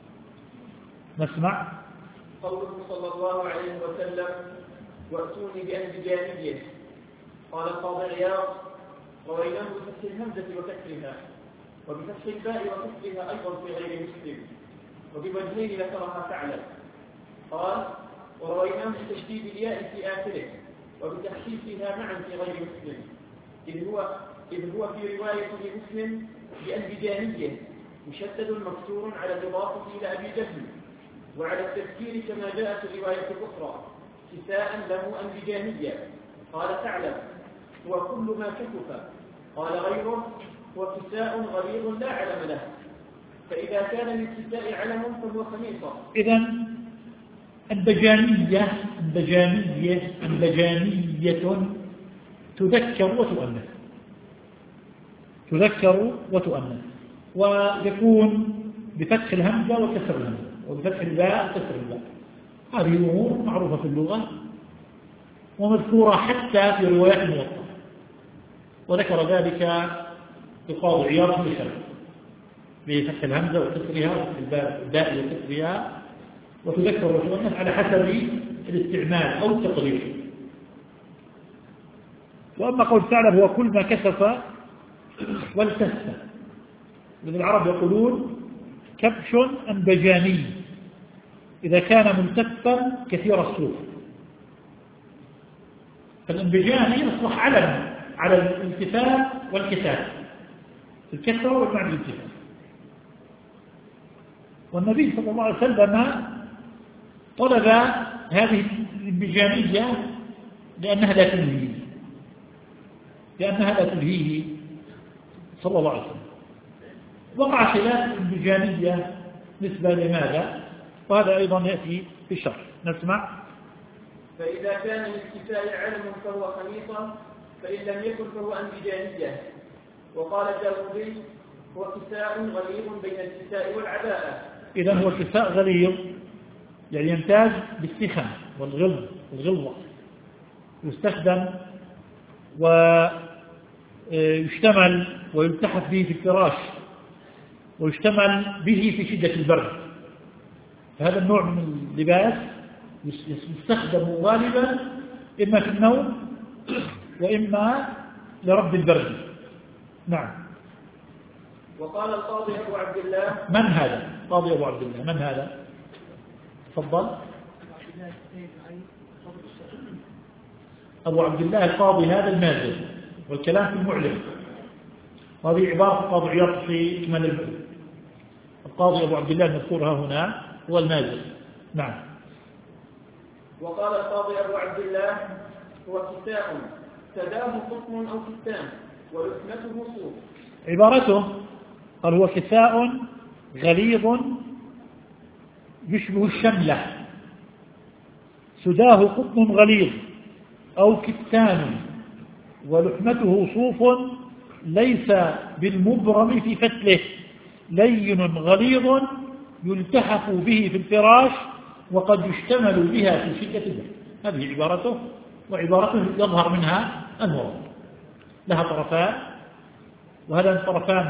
نسمع قوله صلى الله عليه وسلم وأتوني بأنبجانية. قال القاضي عياض رويناه بفتح الهمزة وكسرها، وبفتح الباء وكسرها أيضا في غير مسلم، وبوجهين ذكرها فعلا. قال ورويناه بتشديد الياء في آخره وبتخفيفها معا في غير مسلم، إذ هو إذ هو في رواية لمسلم بأنبجانية مشدد مكسور على الإضافة إلى أبي جهل، وعلى التذكير كما جاء في الرواية الأخرى كساء له أنبجانية. قال تعلم هو كل ما كتف. قال غيره هو كساء غليظ لا علم له، فإذا كان للكساء علم فهو خميصة. إذن البجانية البجانية البجانية تذكر وتؤنث، تذكر وتؤنث، ويكون بفتح الهمزة وكسر الهمزة، وبفتح الباء وكسر الباء. هذه أمور معروفة في اللغة ومذكورة حتى في روايات الموطأ، وذكر ذلك القاضي عياض في الشرح بفتح الهمزة وكسرها وفتح الباء وكسرها، وتذكر وتؤنث على حسب الاستعمال أو التقرير. وأما قول ثعلب هو كل ما كسف والتف، لأن العرب يقولون كبش أنبجاني إذا كان ملتفا كثير الصوف. فالانبجاني يصبح علم على الالتفات والكساف، الكسرة والمعنى الالتفات. والنبي صلى الله عليه وسلم طلب هذه الانبجانية لأنها لا تلهيه لأنها لا تلهيه صلى الله عليه وسلم. وقع خلاف الانبجانية نسبة لماذا؟ وهذا أيضا يأتي في الشرح. نسمع. فإذا كان للكساء علم فهو خميصة، فإن لم يكن فهو انبجانية. وقال الجاوزي هو كساء غليظ بين الكساء والعباءة. إذا هو كساء غليظ يعني يمتاز بالسخن والغلظ والغلظة، يستخدم ويشتمل ويلتحف به في الفراش، ويشتمل به في شدة البرد. هذا النوع من اللباس يستخدم غالبا إما في النوم وإما لرد البرد. نعم. وقال القاضي أبو عبد الله. من هذا قاضي أبو عبد الله؟ من هذا؟ تفضل. أبو عبد الله القاضي هذا المازن، والكلام في المعلم، هذه عبارة القاضي عياض في كمال البلد. القاضي أبو عبد الله المذكور هنا هو المازن. نعم. وقال القاضي أبو عبد الله هو كساء سداه قطن أو كتان ولحمته صوف. عبارته قال هو كساء غليظ يشبه الشملة، سداه قطن غليظ أو كتان ولحمته صوف ليس بالمبرم في فتله، لين غليظ يلتحف به في الفراش وقد يشتمل بها في شدة البرد. هذه عبارته، وعبارته يظهر منها المراد. لها طرفان، وهذا الطرفان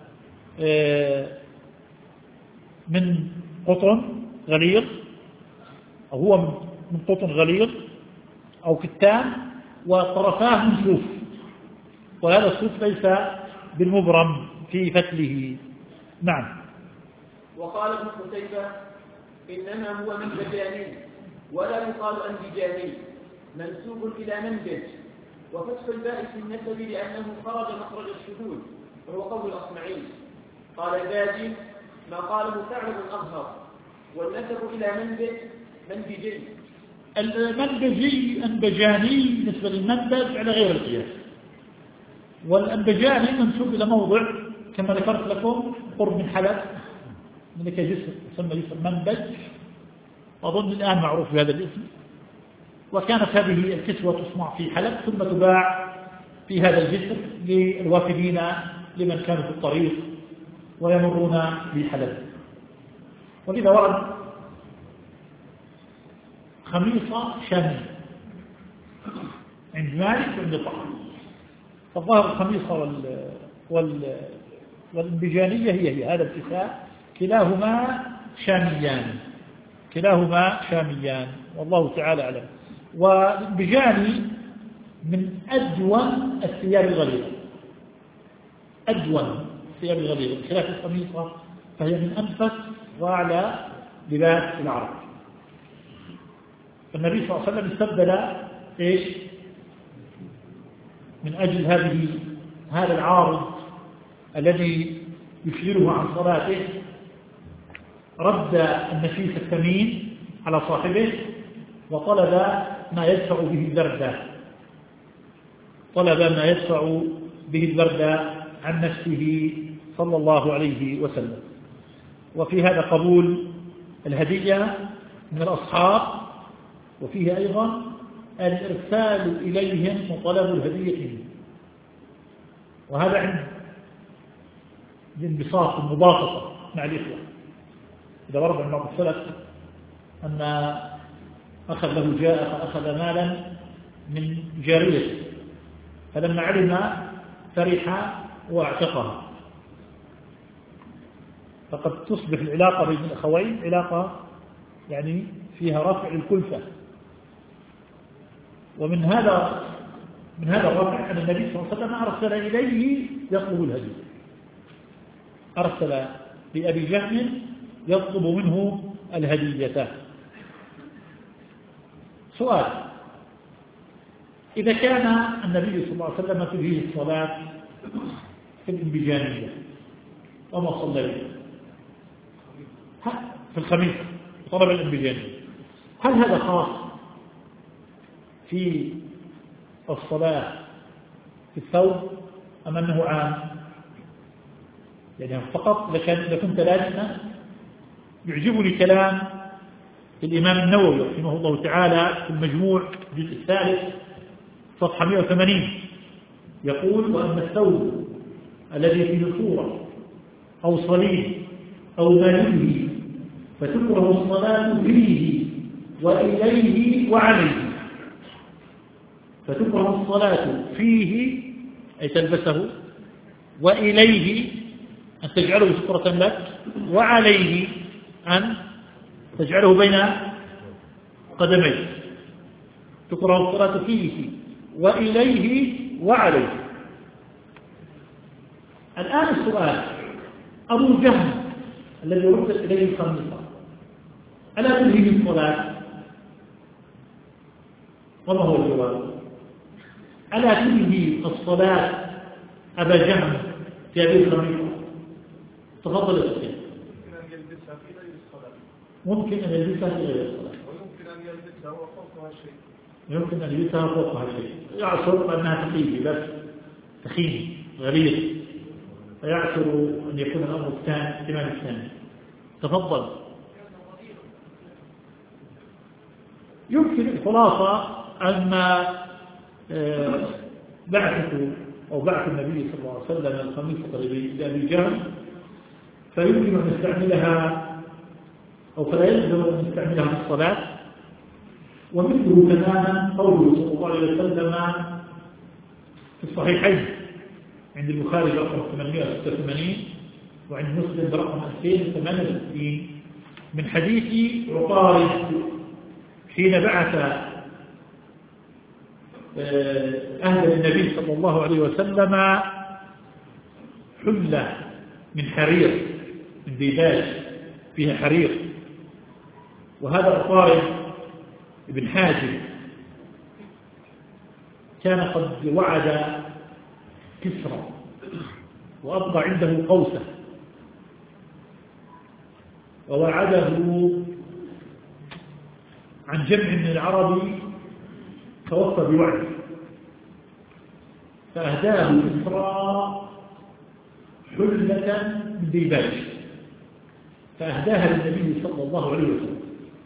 من قطن غليظ، أو هو من قطن غليظ أو كتان، وطرفاه من صوف، وهذا الصوف ليس بالمبرم في فتله. نعم. وقال ابن قتيبة إنما هو منبجاني ولا يقال أنبجاني، منسوب إلى منبج، وفتح الباء في النسب لأنه خرج مخرج الشذوذ، وهو قول الأصمعي. قال الباجي ما قاله ثعلب أظهر، والنسب إلى منبج منبجي. المنبجي أنبجاني بالنسبة للمنبج على غير القياس، والأنبجاني منسوب إلى موضع كما ذكرت لكم قرب من حلب، هناك جسر يسمى جسر منبج، أظن الآن معروف بهذا الاسم. وكانت هذه الكسوة تصنع في حلب ثم تباع في هذا الجسر للوافدين لمن كانوا في الطريق ويمرون بحلب. ولذا ورد خميصة شامية عند مالك وعند طعام. فالظاهر الخميصة وال... وال... والانبجانية هي هي هذا الكساء، كلاهما شاميان كلاهما شاميان والله تعالى أعلم. والانبجاني من أدون الثياب الغليظة، أدون الثياب الغليظة بخلاف الخميصة فهي من أنفس وأعلى لباس العرب. النبي صلى الله عليه وسلم استبدل إيش من أجل هذه هذا العارض الذي يشغله عن صلاته، رد النفيس الثمين على صاحبه وطلب ما يدفع به البرد طلب ما يدفع به البرد عن نفسه صلى الله عليه وسلم. وفي هذا قبول الهدية من الأصحاب، وفيه أيضا الإرسال إليهم وطلب الهدية منهم. وهذا عند الانبساط المباسطة مع الإخوة. إذا ورد عن بعض السلف أن أخذ له جاء فأخذ مالا من جارية، فلما علم فرح واعتقها. فقد تصبح العلاقة بين الأخوين علاقة يعني فيها رفع الكلفة. ومن هذا من هذا الرفع أن النبي صلى الله عليه وسلم أرسل إليه يطلب الهدية، أرسل لأبي جهم يطلب منه الهدية. سؤال: إذا كان النبي صلى الله عليه وسلم تلهيه الصلاة في الانبجانية وما صلى في الخميس طلب الانبجانية، هل هذا خاص في الصلاة في الثوب أم أنه عام؟ يعني فقط لكنت لازما. يعجبني كلام الإمام النووي رحمه الله تعالى في المجموع الجزء الثالث صفحة مئة وثمانين، يقول: وأما الثوب الذي فيه صورة أو صليب أو ما يلهي فتكره الصلاة فيه وإليه وعليه. فتكره الصلاة فيه أي تلبسه، وإليه أن تجعله سترة لك، وعليه أن تجعله بين قدميك. تكره الصلاة فيه وإليه وعليه. الآن السؤال: أبو جهل الذي ردت إليه الخميصة ألا تلهي الصلاة؟ وما هو الجواب؟ ألا تلهي الصلاة أبا جهل في هذه الخميصة؟ تفضل يا أخي. ممكن أن يلبسها في غير الصلاة، ويمكن أن يلبسها وفوقها شيء. يمكن أن يلبسها فوقها شيء. يعصر أنها ثقيلة بس ثخين غليظ، فيعصر أن يكون الأمر الثاني احتمال الثاني. تفضل. يمكن الخلاصة أن بعثة أو بعث النبي صلى الله عليه وسلم الخميصة لأبي جهل فيمكن أن نستعملها أو فلا يلزم أن نستعملها في الصلاة. ومثله تماما قوله صلى الله عليه وسلم في الصحيحين عند البخاري برقم ثمانمئة وستة وثمانين وعند مسلم برقم ألفين وثمانية وستين من حديث عطارد حين بعث أهل النبي صلى الله عليه وسلم حلة من حرير، من ديباج فيها حرير. وهذا عطارد ابن حاجب كان قد وعد كسرى وأبقى عنده قوسة، ووعده عن جمع من العرب توفى بوعده، فأهداه كسرى حلة من ديباج فأهداها للنبي صلى الله عليه وسلم.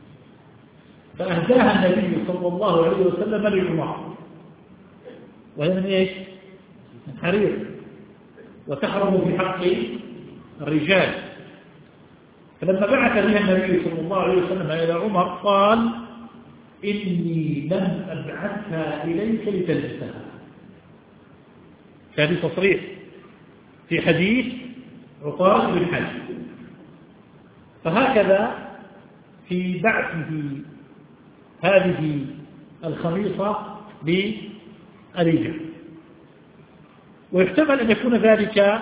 فأهداها النبي صلى الله عليه وسلم لعمر، وهي من ايش؟ من حرير، وتحرم في حق الرجال. فلما بعث بها النبي صلى الله عليه وسلم إلى عمر قال: إني لم أبعثها إليك لتلبسها. هذه تصريح في حديث عطارد بن حاجب. فهكذا في بعثه هذه الخميصة لأبي جهل. ويحتمل أن يكون ذلك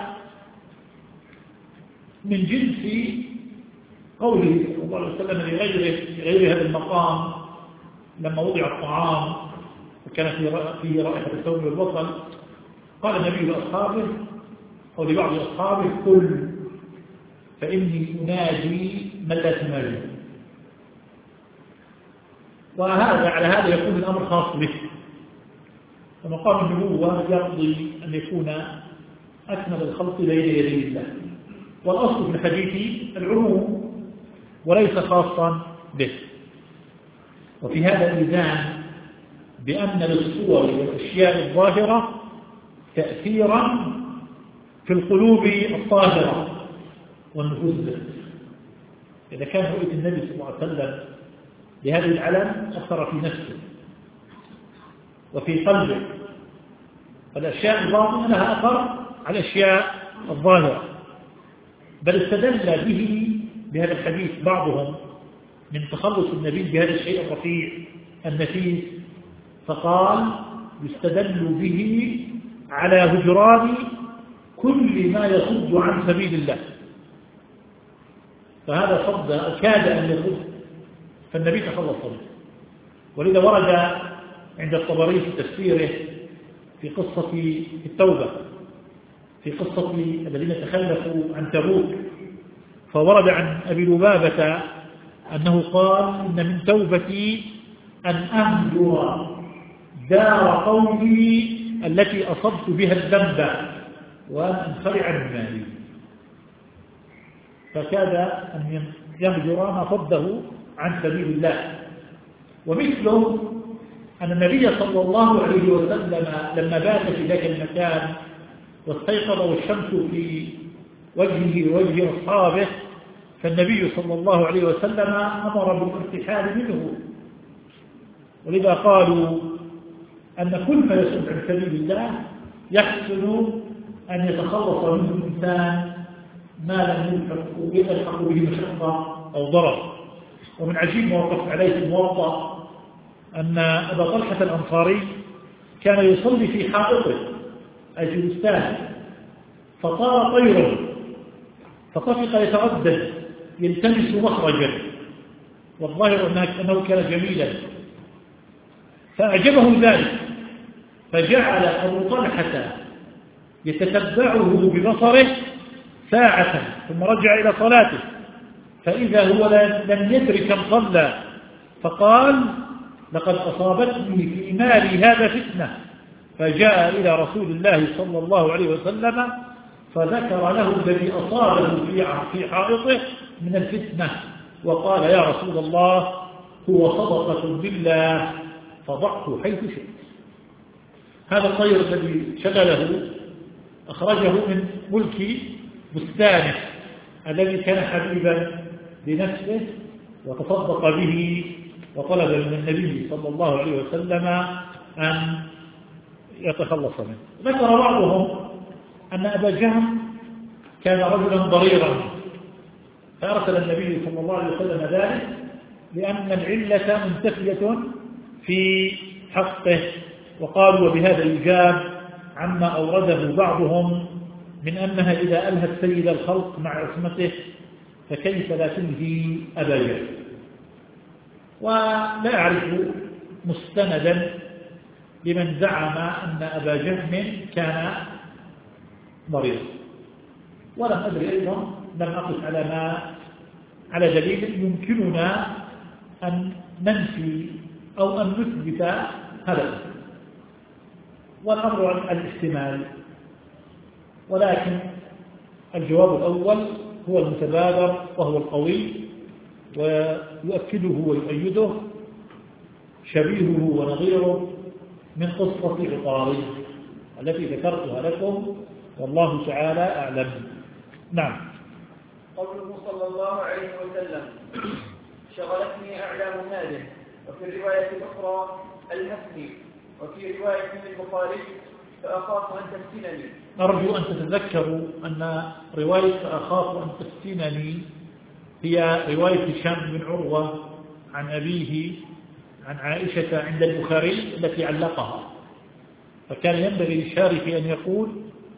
من جنس قوله صلى الله عليه وسلم لغيره لغير هذا المقام لما وضع الطعام وكان فيه رائحة الثوم والبصل، قال النبي لأصحابه أو لبعض أصحابه: كل فإني أناجي من لا تناجي. وهذا على هذا يكون الأمر خاص به. ومقام النبوة يقضي أن يكون أكمل الخلق بين يدي الله، والأصل في الحديث العموم وليس خاصا به. وفي هذا الإذان بأن للصور والأشياء الظاهرة تأثيرا في القلوب الطاهرة والنفوس الزكية. إذا كان رؤية النبي صلى الله عليه وسلم لهذه العلم أثر في نفسه وفي قلبه، فالأشياء الباطنة لها أثر على الأشياء الظاهرة. بل استدل به بهذا الحديث بعضهم من تخلص النبي بهذا الشيء الرفيع النفيس، فقال: يستدل به على هجران كل ما يصد عن سبيل الله. فهذا صد كاد أن يصد، فالنبي تخلص منه. ولذا ورد عند الطبري في تفسيره في قصة التوبة، في قصة الذين تخلفوا عن تبوك، فورد عن أبي لبابة أنه قال: إن من توبتي أن أهجر دار قومي التي أصبت بها الذنب وأن أنخلع من مالي، فكاد أن يهجر ما صده عن سبيل الله. ومثله أن النبي صلى الله عليه وسلم لما بات في ذاك المكان واستيقظ والشمس في وجهه ووجه أصحابه، فالنبي صلى الله عليه وسلم أمر بالارتحال منه. ولذا قالوا أن كل ما يصد عن سبيل الله يحسن أن يتخلص منه الإنسان ما لم يلحق به مشقة أو ضرر. ومن عجيب ما وقف عليه في الموطأ أن أبا طلحة الأنصاري كان يصلي في حائطه أي في بستانه، فطار طير فطفق يتردد يلتمس مخرجا، والظاهر أنه كان جميلا، فأعجبه ذلك، فجعل أبو طلحة يتتبعه ببصره ساعة ثم رجع إلى صلاته، فإذا هو لم يدرك كم صلى، فقال لقد أصابتني في مالي هذا فتنة، فجاء إلى رسول الله صلى الله عليه وسلم فذكر له الذي أصابه في حائطه من الفتنة، وقال يا رسول الله هو صدقة بالله فضعه حيث شئت. هذا الطير الذي شغله أخرجه من ملك بستانه الذي كان حبيبا لنفسه وتصدق به وطلب من النبي صلى الله عليه وسلم أن يتخلص منه. ذكر بعضهم أن أبا جهم كان رجلا ضريرا، فأرسل النبي صلى الله عليه وسلم ذلك لأن العلة منتفية في حقه، وقالوا وبهذا يجاب عما أورده بعضهم من أنها إذا ألهت سيد الخلق مع عصمته فكيف لا تلهي أبا جهم. ولا أعرف مستندا لمن زعم أن أبا جهم كان مريض، ولم أدري أيضا، لم أقف على ما على دليل يمكننا أن ننفي أو أن نثبت هذا، والأمر عن الاحتمال. ولكن الجواب الأول هو المتبادر وهو القوي، ويؤكده ويؤيده شبيهه ونظيره من قصة عطارد التي ذكرتها لكم، والله تعالى أعلم. نعم. قوله صلى الله عليه وسلم شغلتني أعلام هذه، وفي الرواية الأخرى ألهتني، وفي رواية البخاري فأخاف أن تفتنني. أرجو أن تتذكروا أن رواية فأخاف أن تفتنني هي رواية هشام بن عروة عن أبيه عن عائشة عند البخاري التي علقها، فكان ينبغي للشارح أن يقول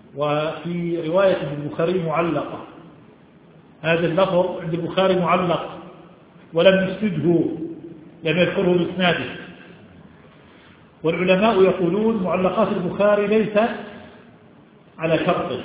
وفي رواية البخاري معلقة. هذا اللفظ عند البخاري معلق ولم يسنده، لم يذكره بإسناده، والعلماء يقولون معلقات البخاري ليست على شرطه،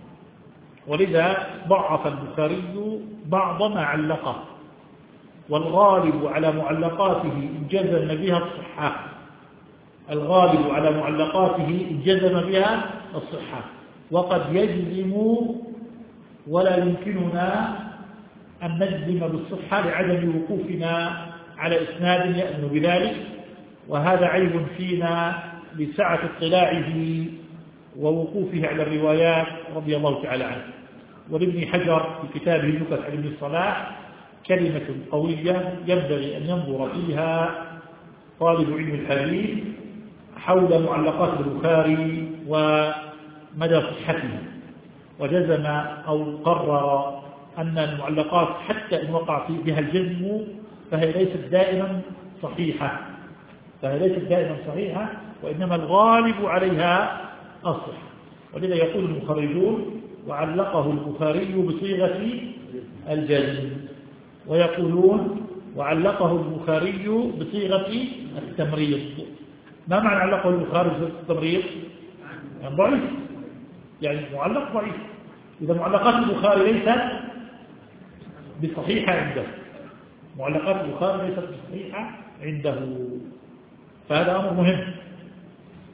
ولذا ضعف البخاري بعض ما علقه، والغالب على معلقاته إن جزم بها الصحة، الغالب على معلقاته إن جزم بها الصحة، وقد يجزم ولا يمكننا أن نجزم بالصحة لعدم وقوفنا على إسناد يأمن بذلك، وهذا عيب فينا لسعة اطلاعه ووقوفه على الروايات رضي الله تعالى عنه. ولابن حجر في كتابه النكت عن ابن الصلاح كلمة قوية ينبغي أن ينظر فيها طالب علم الحديث حول معلقات البخاري ومدى صحته، وجزم أو قرر أن المعلقات حتى إن وقع بها الجزم فهي ليست دائما صحيحة، فهي ليست دائما صحيحة وإنما الغالب عليها الصحة. ولذا يقول المخرجون وعلقه البخاري بصيغة الجزم، ويقولون وعلقه البخاري بصيغة التمريض. ما معنى علقه البخاري بصيغة التمريض؟ يعني ضعيف، يعني معلق ضعيف. إذا معلقات البخاري ليست بصحيحة عنده، معلقات البخاري ليست بصحيحة عنده، فهذا أمر مهم.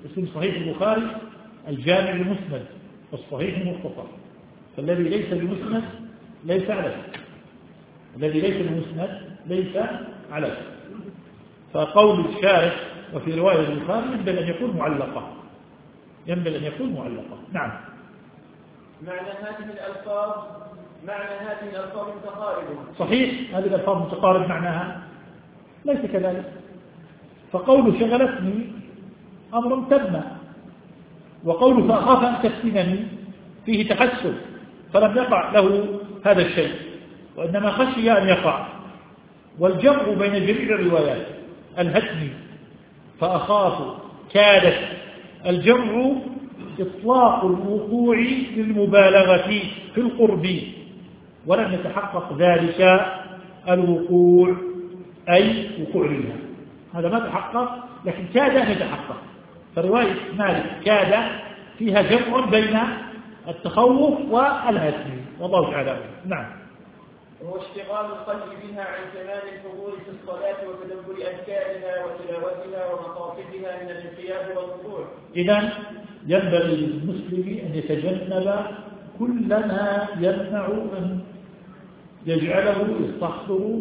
اسم صحيح البخاري الجامع المسند والصحيح المختصر، فالذي ليس بمسند ليس على شيء، الذي ليس بمسند ليس على شيء. فقول الشارح وفي رواية البخاري ينبغي أن يكون معلقة، ينبغي أن يكون معلقة. نعم. معنى هذه الألفاظ معنى هذه الألفاظ متقارب. صحيح، هذه الألفاظ متقارب معناها ليس كذلك. فقول شغلتني أمر تم، وقول فأخاف أن تفتنني فيه تحسن، فلم يقع له هذا الشيء وإنما خشي أن يقع. والجمع بين جميع الروايات الهتني فأخاف كادت، الجمع إطلاق الوقوع للمبالغة في القرب، ولم يتحقق ذلك الوقوع أي وقوع منها، هذا ما تحقق لكن كاد أن يتحقق. فرواية مالك كاد فيها جمع بين التخوف والهتم، والله تعالى. نعم. هو اشتغال القلب بها عن كمال الحضور في الصلاة وتدبر أذكارها وتلاوتها ومقاصدها من الانقياد والخضوع. إذن ينبغي للمسلم أن يتجنب كل ما يمنع أن يجعله يستحضر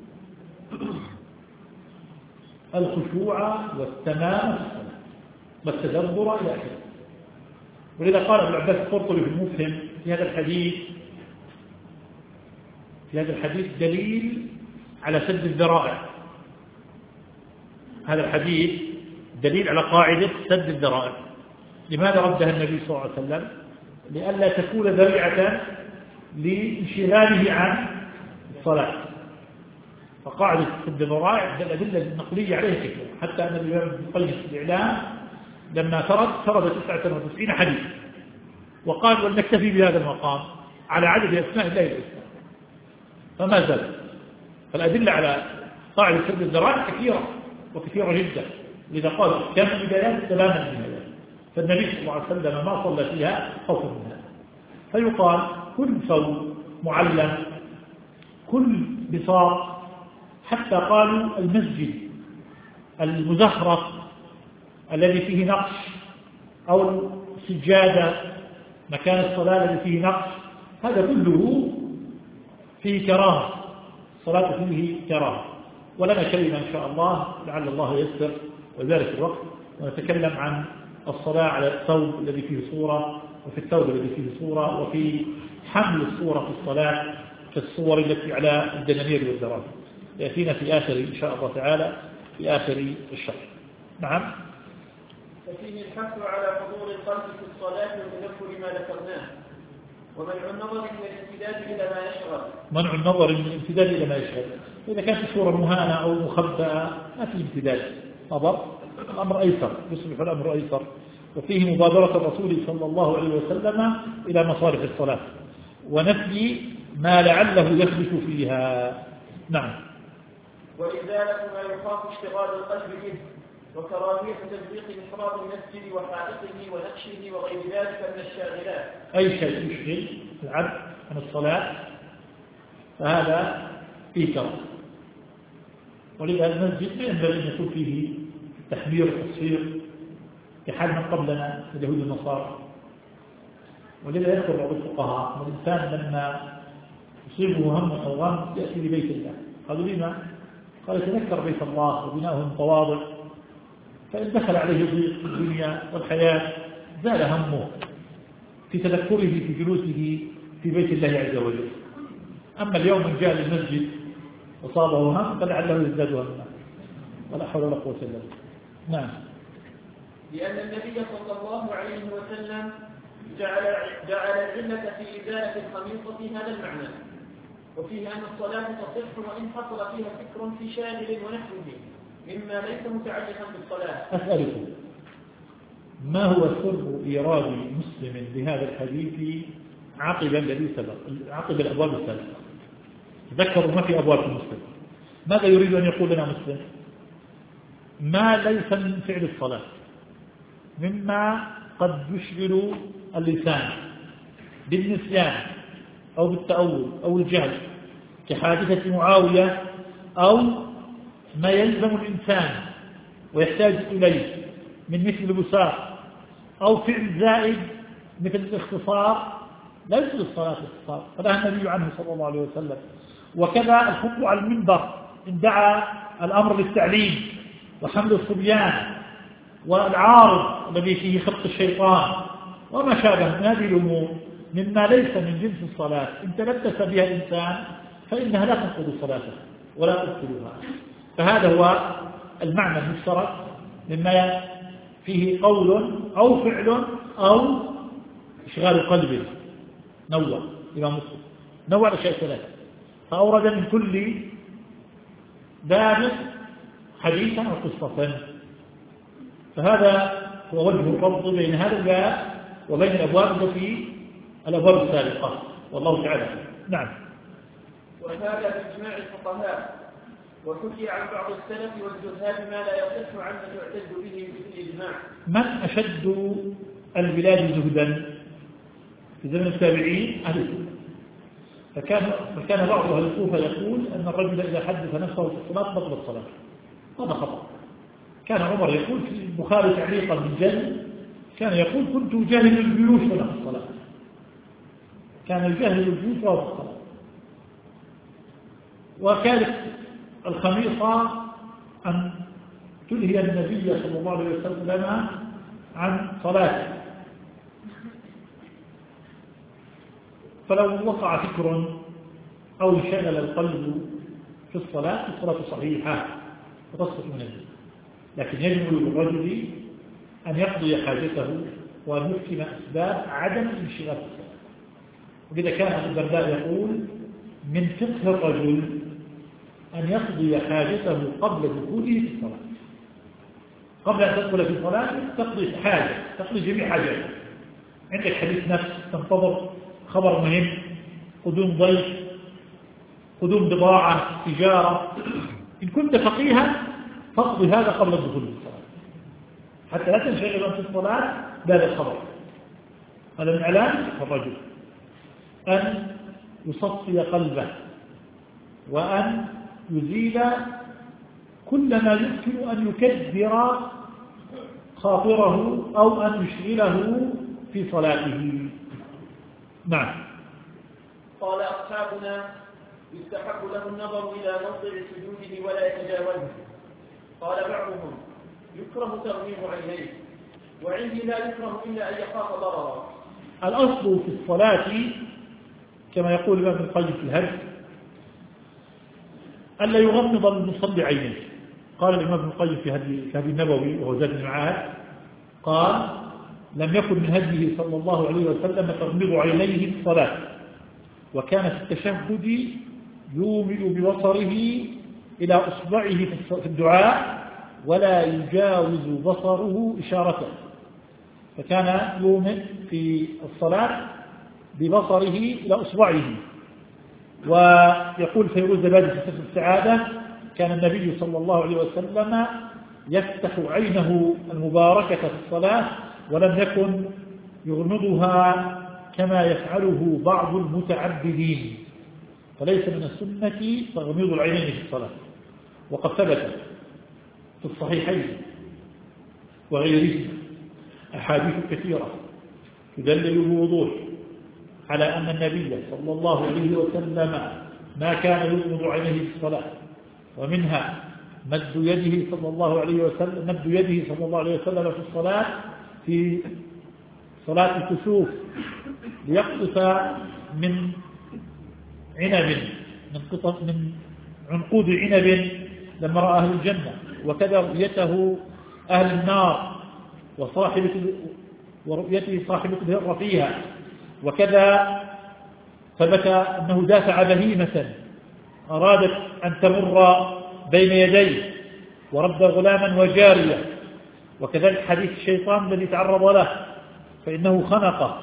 الخشوع والتمام والتدبر إلى آخره. ولذا قال ابن عباس القرطبي في المفهم في هذا الحديث في هذا الحديث دليل على سد الذرائع. هذا الحديث دليل على قاعدة سد الذرائع. لماذا ردها النبي صلى الله عليه وسلم؟ لئلا تكون ذريعة لانشغاله عن الصلاة. فقاعدة سد الذرائع الأدلة النقلية عليه كثيرة، حتى أن الإمام ابن القيم في الإعلام لما فرد فرد تسعة وتسعين حديث وقال ولنكتفي بهذا المقام على عدد أسماء الله الحسنى، فما زال. فالأدلة على قاعدة سد الذرائع كثيرة وكثيرة جدا، لذا قال كم البدايات سلاما النهايات، فالنبي صلى الله عليه وسلم ما صلى فيها خوفا منها. فيقال كل ثوب معلم، كل بساط، حتى قالوا المسجد المزخرف الذي فيه نقش أو سجادة مكان الصلاة الذي فيه نقش، هذا كله فيه كراهة، الصلاة فيه كراهة. ولنا كلمة إن شاء الله لعل الله ييسر وذلك الوقت ونتكلم عن الصلاة على الثوب الذي فيه صورة، وفي الثوب الذي فيه صورة، وفي حمل الصورة في الصلاة كالصور التي على الدنانير والزرافة، يأتينا في آخر إن شاء الله تعالى في آخر الشهر. نعم. ففيه الحث على حضور القلب في الصلاة وتذكر ما ذكرناه، ومنع النظر من الامتداد إلى ما يشغل. منع النظر من الامتداد إلى ما يشغل، إذا كانت الصورة مهانة أو مخبأة ما في امتداد، نظر الأمر أيسر، يصبح الأمر أيسر. وفيه مبادرة الرسول صلى الله عليه وسلم إلى مصارف الصلاة ونفي ما لعله يثبت فيها. نعم. وإزالة ما يخاف اشتغال القلب به، وكراهية تدبيق محراب المسجد وحائطه ونقشه وغير ذلك من الشاغلات. أي شيء يشغل العبد عن الصلاة فهذا فيه كراهة. ولذا المسجد لا ينبغي أن يكون فيه تحمير التصوير كحال من قبلنا اليهود والنصارى. ولذا يذكر بعض الفقهاء والإنسان لما يصيبه هم أو غم يأتي لبيت الله، قالوا لما؟ قال يتذكر بيت الله وبناؤه من تواضع، فإن دخل عليه ضيق في الدنيا والحياة زال همه في تذكره في جلوسه في بيت الله عز وجل. أما اليوم من جاء للمسجد وصابه هم فلعله يزداد همه، ولا حول ولا قوة إلا بالله. نعم. لأن النبي صلى الله عليه وسلم جعل جعل العلة في إزالة الخميصة هذا المعنى، وفيه أن الصلاة تصح وإن حصل فيها فكر في شاغل ونحوه مما ليس متعلقا بالصلاة. أسألكم ما هو سر إيراد مسلم بهذا الحديث عقب الذي سبق، عقب الأبواب السابقة؟ تذكروا ما في أبواب المسلم، ماذا يريد أن يقول لنا مسلم؟ ما ليس من فعل الصلاة مما قد يشغل اللسان بالنسيان أو بالتأول أو الجهل كحادثة معاوية، أو ما يلزم الإنسان ويحتاج إليه من مثل البساق أو فعل زائد مثل الاختصار لا يدخل الصلاة الاختصار، فنهى النبي عنه صلى الله عليه وسلم. وكذا الخطبة على المنبر إن دعا الأمر للتعليم وحمل الصبيان والعارض الذي فيه خط الشيطان وما شابه من هذه الأمور مما ليس من جنس الصلاة إن تلبس بها الإنسان فإنها لا تنقض صلاته ولا تبطلها. فهذا هو المعنى المشترك مما فيه قول أو فعل أو إشغال قلب. نوع إمام مسلم نوع الأشياء ثلاثة، فأورد من كل باب حديثا وقصة. فهذا هو وجه الربط بين هذا الباب وبين الأبواب التي الأبواب السابقة، والله تعالى نعم. وهذا بإجماع الفقهاء، وحكي عن بعض السلف والزهاد ما لا يصح عنه يعتد به بالإجماع. من أشد البلاد زهدا في زمن التابعين؟ أهل الكوفة. فكان فكان بعض أهل الكوفة يقول أن الرجل إذا حدث نفسه في الصلاة بطل الصلاة. هذا خطأ. كان عمر يقول في البخاري تعليقا من جل كان يقول كنت جاهل الجلوس ولا في الصلاة. كان يجاهل الجلوس ولا في الصلاة. وكانت الخميصة أن تلهي النبي صلى الله عليه وسلم عن صلاته، فلو وقع فكر أو انشغل القلب في الصلاة الصلاة صحيحة وتصلح من الدين، لكن يجب للرجل أن يقضي حاجته وأن يحكم أسباب عدم الانشغال في الصلاة. وكذا كان أبو الدرداء يقول من فقه الرجل أن يقضي حاجته قبل دخوله في الصلاة. قبل أن تدخل في الصلاة تقضي حاجة، تقضي جميع حاجات. عندك حديث نفس، تنتظر خبر مهم، قدوم ضيف، قدوم بضاعة، تجارة. إن كنت فقيها فاقضي هذا قبل الدخول في الصلاة حتى لا تنشغل في الصلاة بهذا الخبر. هذا من علامة الرجل أن يصفي قلبه وأن يزيل كل ما يمكن أن يكدر خاطره أو أن يشغله في صلاته. نعم. قال أصحابنا يستحق له النظر إلى موضع سجوده ولا يتجاوزه. قال بعضهم يكره تغميض عينيه، وعندي لا يكره إلا أن يخاف ضررا. الأصل في الصلاة كما يقول الإمام ابن القيم في الهدي ألا يغمض المصلي عينيه. قال الإمام ابن القيم في هدي النبوي وهو زاد المعاد قال لم يكن من هديه صلى الله عليه وسلم تغمض عينيه في الصلاة، وكان في التشهد يومئ ببصره إلى أصبعه في الدعاء ولا يجاوز بصره إشارته. فكان يومئ في الصلاة ببصره إلى أصبعه. ويقول فيروز زبادي في سفر السعادة كان النبي صلى الله عليه وسلم يفتح عينه المباركة في الصلاة ولم يكن يغمضها كما يفعله بعض المتعبدين، فليس من السنة تغميض العينين في الصلاة. وقد ثبت في الصحيحين وغيرهما أحاديث كثيرة تدلل بوضوح على أن النبي صلى الله عليه وسلم ما كان يغمض عينيه في الصلاة، ومنها مد يده صلى الله عليه وسلم مد يده صلى الله عليه وسلم في الصلاة في صلاة الكسوف ليقطف من عنب من قطف من عنقود عنب لما رأى أهل الجنة، وكذا رؤيته أهل النار وصاحبة ورؤيته صاحبة الهرة فيها. وكذا ثبت أنه دافع بهيمة أرادت أن تمر بين يديه ورد غلاما وجارية. وكذلك حديث الشيطان الذي تعرض له فإنه خنقه.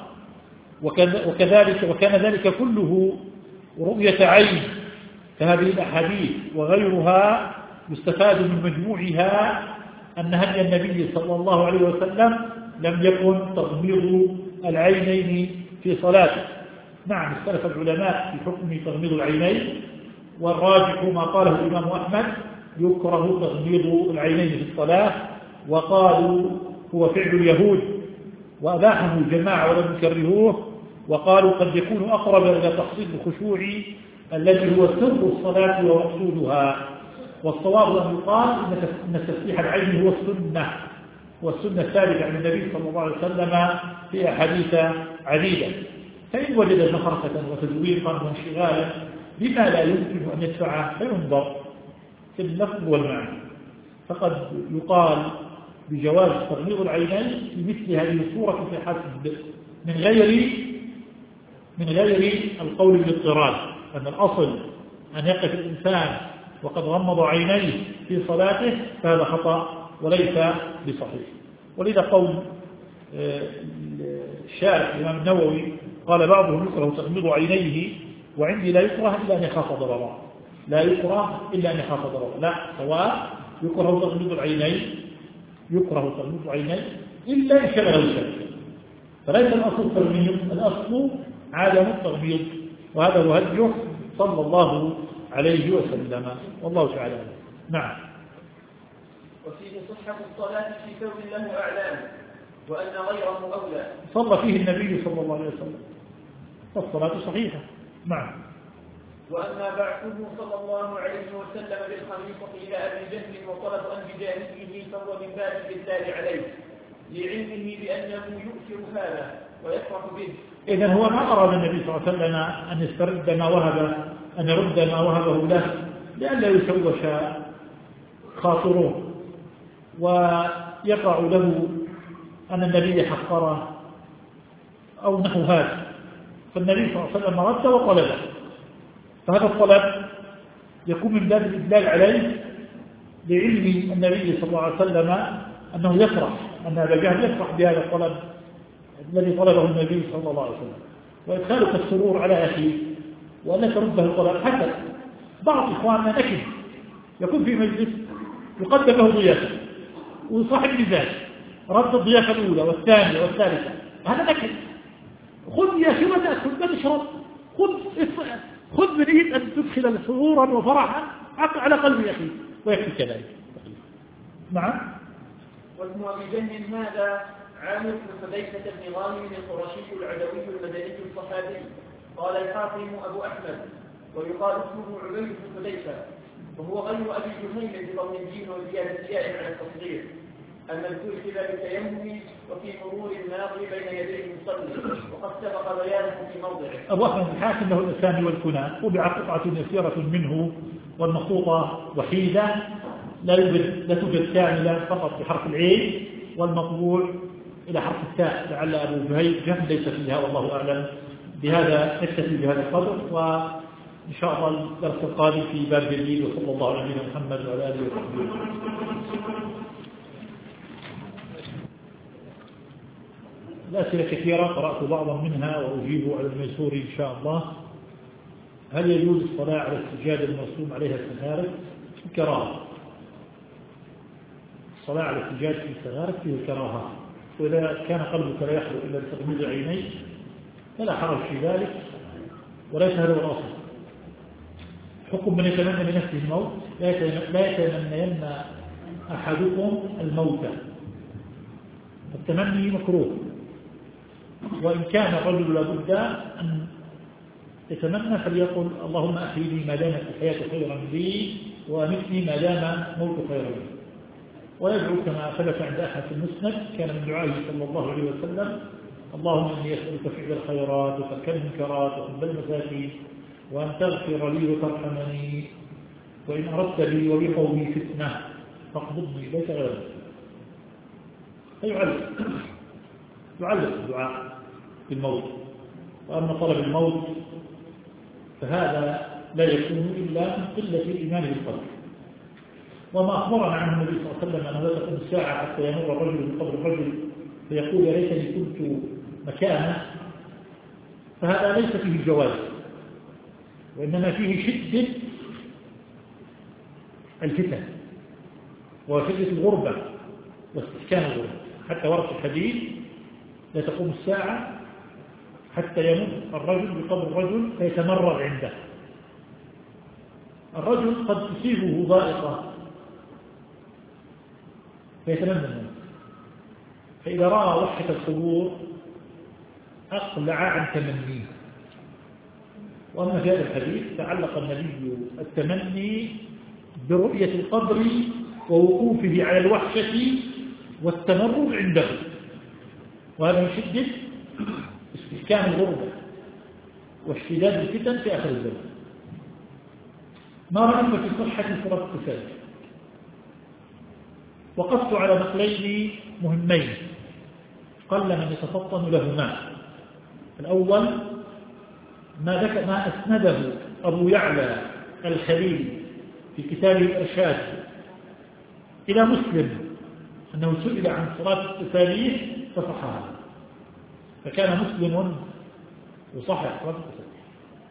وكذلك وكان ذلك كله رؤية عين. فهذه الأحاديث وغيرها يستفاد من مجموعها أن هدي النبي صلى الله عليه وسلم لم يكن تغميض العينين في صلاته. نعم اختلف العلماء في حكم تغميض العينين، والراجح ما قاله الإمام أحمد يكره تغميض العينين في الصلاة، وقالوا هو فعل اليهود وأباحه الجماعة ولم يكرهوه، وقالوا قد يكون أقرب إلى تحصيل الخشوع الذي هو سر الصلاة ومقصودها. والصواب أن يقال إن تسبيح العين هو السنة، والسنة الثابتة عن النبي صلى الله عليه وسلم في أحاديث عديدة. فإن وجد نخرة وتزويقا وانشغالا بما لا يمكن أن يدفعه فينظر في اللفظ والمعنى، فقد يقال بجواز تغميض العينين في مثل هذه الصورة في حسب من غير من غير القول بالاضطراد، أن الأصل أن يقف الإنسان وقد غمض عينيه في صلاته فهذا خطأ وليس بصحيح. ولذا قول الشارح الإمام النووي قال بعضهم يكره تغميض عينيه، وعندي لا يكره إلا أن يخاف ضررا، لا يكره إلا أن يخاف ضررا، لا، سواء يكره تغميض العينين يكره تغميض العينين إلا إن شغله الشيء، فليس الأصل التغميض، الأصل عدم التغميض، وهذا هو هديه صلى الله عليه وسلم، والله تعالى أعلم. نعم. وفيه صحة الصلاة في ثوب له أعلام، وأن غيره أولى. صلى فيه النبي صلى الله عليه وسلم والصلاة صحيحة. نعم. وأما بعثه صلى الله عليه وسلم بالخليفة إلى أبي جهل وطلب أن بجانبه فهو من باب الإدلال عليه لعلمه بأنه يؤثر هذا ويفرح به. إذن هو ما أراد النبي صلى الله عليه وسلم أن يسترد ما وهب أن يرد ما وهبه له لئلا يشوش خاطره ويقع له أن النبي حقره أو نحو هذا، فالنبي صلى الله عليه وسلم رد وطلبه، فهذا الطلب يكون من باب الإدلال عليه لعلم النبي صلى الله عليه وسلم أنه يفرح، أن أبا جهل يفرح بهذا الطلب الذي طلبه النبي صلى الله عليه وسلم، وإدخالك السرور على أخيه وأن ترده الطلب. حتى بعض إخواننا نكد يكون في مجلس يقدم له ضيافة وصاحب مزاج رد الضيافة الأولى والثانية والثالثة، هذا نكد. خذ يا أخي ما تأكل ما تشرب، خذ خذ من إيد أن تدخل سرورا وفرحا على قلب أخيه ويكفي كذلك. نعم. واسم أبي جهل هذا عامر بن حذيفة بن غانم القرشي العدوي المدني الصحابي. قال الحاكم أبو أحمد ويقال اسمه عبيد بن حذيفة، وهو غير أبي جهيم بضم الجيم وزيادة الياء على التصغير، المذكور في باب التيمم وفي مرور الناظر بين يديه المصلي، وقد سبق بيانه في موضعه. أبو أحمد الحاكم له الأسامي والكنى، وبع قطعة يسيرة منه والمخطوطة وحيدة لا يوجد لا توجد كاملة فقط بحرف العين والمطبوع إلى حرف التاء، لعل أبو جهل ليس فيها والله أعلم. بهذا نكتفي بهذا القدر، وإن شاء الله الدرس القادم في باب جديد، وصلى الله على نبينا محمد وعلى آله وصحبه وسلم. الأسئلة كثيرة قرأت بعضا منها وأجيب على الميسور إن شاء الله. هل يجوز الصلاة على السجادة المرسوم عليها السهارة؟ كراهة. الصلاة على السجادة في السهارة فيه كراهة، وإذا كان قلبك لا يخلو إلا بتغميض عينيك فلا حرج في ذلك، وليس هذا هو الأصل. حكم من يتمنى لنفسه الموت، لا يتمنين أحدكم الموت، التمني مكروه، وإن كان الرجل لابد أن يتمنى فليقل اللهم أحيني ما دامت الحياة خيرا لي وأمتني ما دام موت خيرا لي، ويدعو كما ثبت عند أحد في المسند كان من دعائه صلى الله عليه وسلم اللهم إني أسألك فعل الخيرات وترك المنكرات وحب المساكين وأن تغفر لي وترحمني، وإن أردت لي وبقومي فتنة فاقبضني ليس غير. فيعلق يعلق الدعاء بالموت. وأما طلب الموت فهذا لا يكون إلا من قلة الإيمان بالقدر. وما أخبرنا عنه النبي صلى الله عليه وسلم أنه لا تقوم الساعة حتى يمر الرجل بقبر الرجل فيقول يا ليتني كنت مكانه، فهذا ليس فيه جواز، وإنما فيه شدة الفتن وشدة الغربة واستسكان الغربة. حتى ورد الحديث لا تقوم الساعة حتى يمر الرجل بقبر الرجل فيتمرغ عنده. الرجل قد تصيبه ضائقة فيتمنى الموت، فإذا رأى وحشة القبور أقلع عن تمنيه. وأما في هذا الحديث تعلق النبي التمني برؤية القبر ووقوفه على الوحشة والتمرد عنده، وهذا من شدة استحكام الغربة واشتداد الفتن في آخر الزمن. ما رأيك في صحة صلاة التسابيح؟ وقفت على نقلين مهمين قل من يتفطن لهما. الأول ما ذكر ما أسنده أبو يعلى الخليل في كتابه الإرشاد إلى مسلم أنه سئل عن صلاة التسابيح فصحها، فكان مسلم يصحح صلاة التسابيح.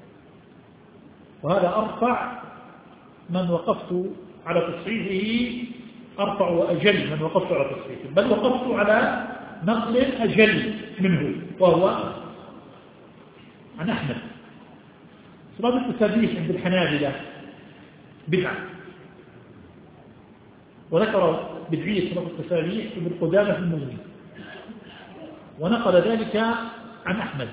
وهذا أرفع من وقفت على تصحيحه، أرفع وأجل من وقفت على تصحيحه، بل وقفت على نقل أجل منه وهو عن أحمد. صلاة التسابيح عند الحنابلة بدعة، وذكر بدعية صلاة التسابيح ابن قدامة في المغني، ونقل ذلك عن أحمد.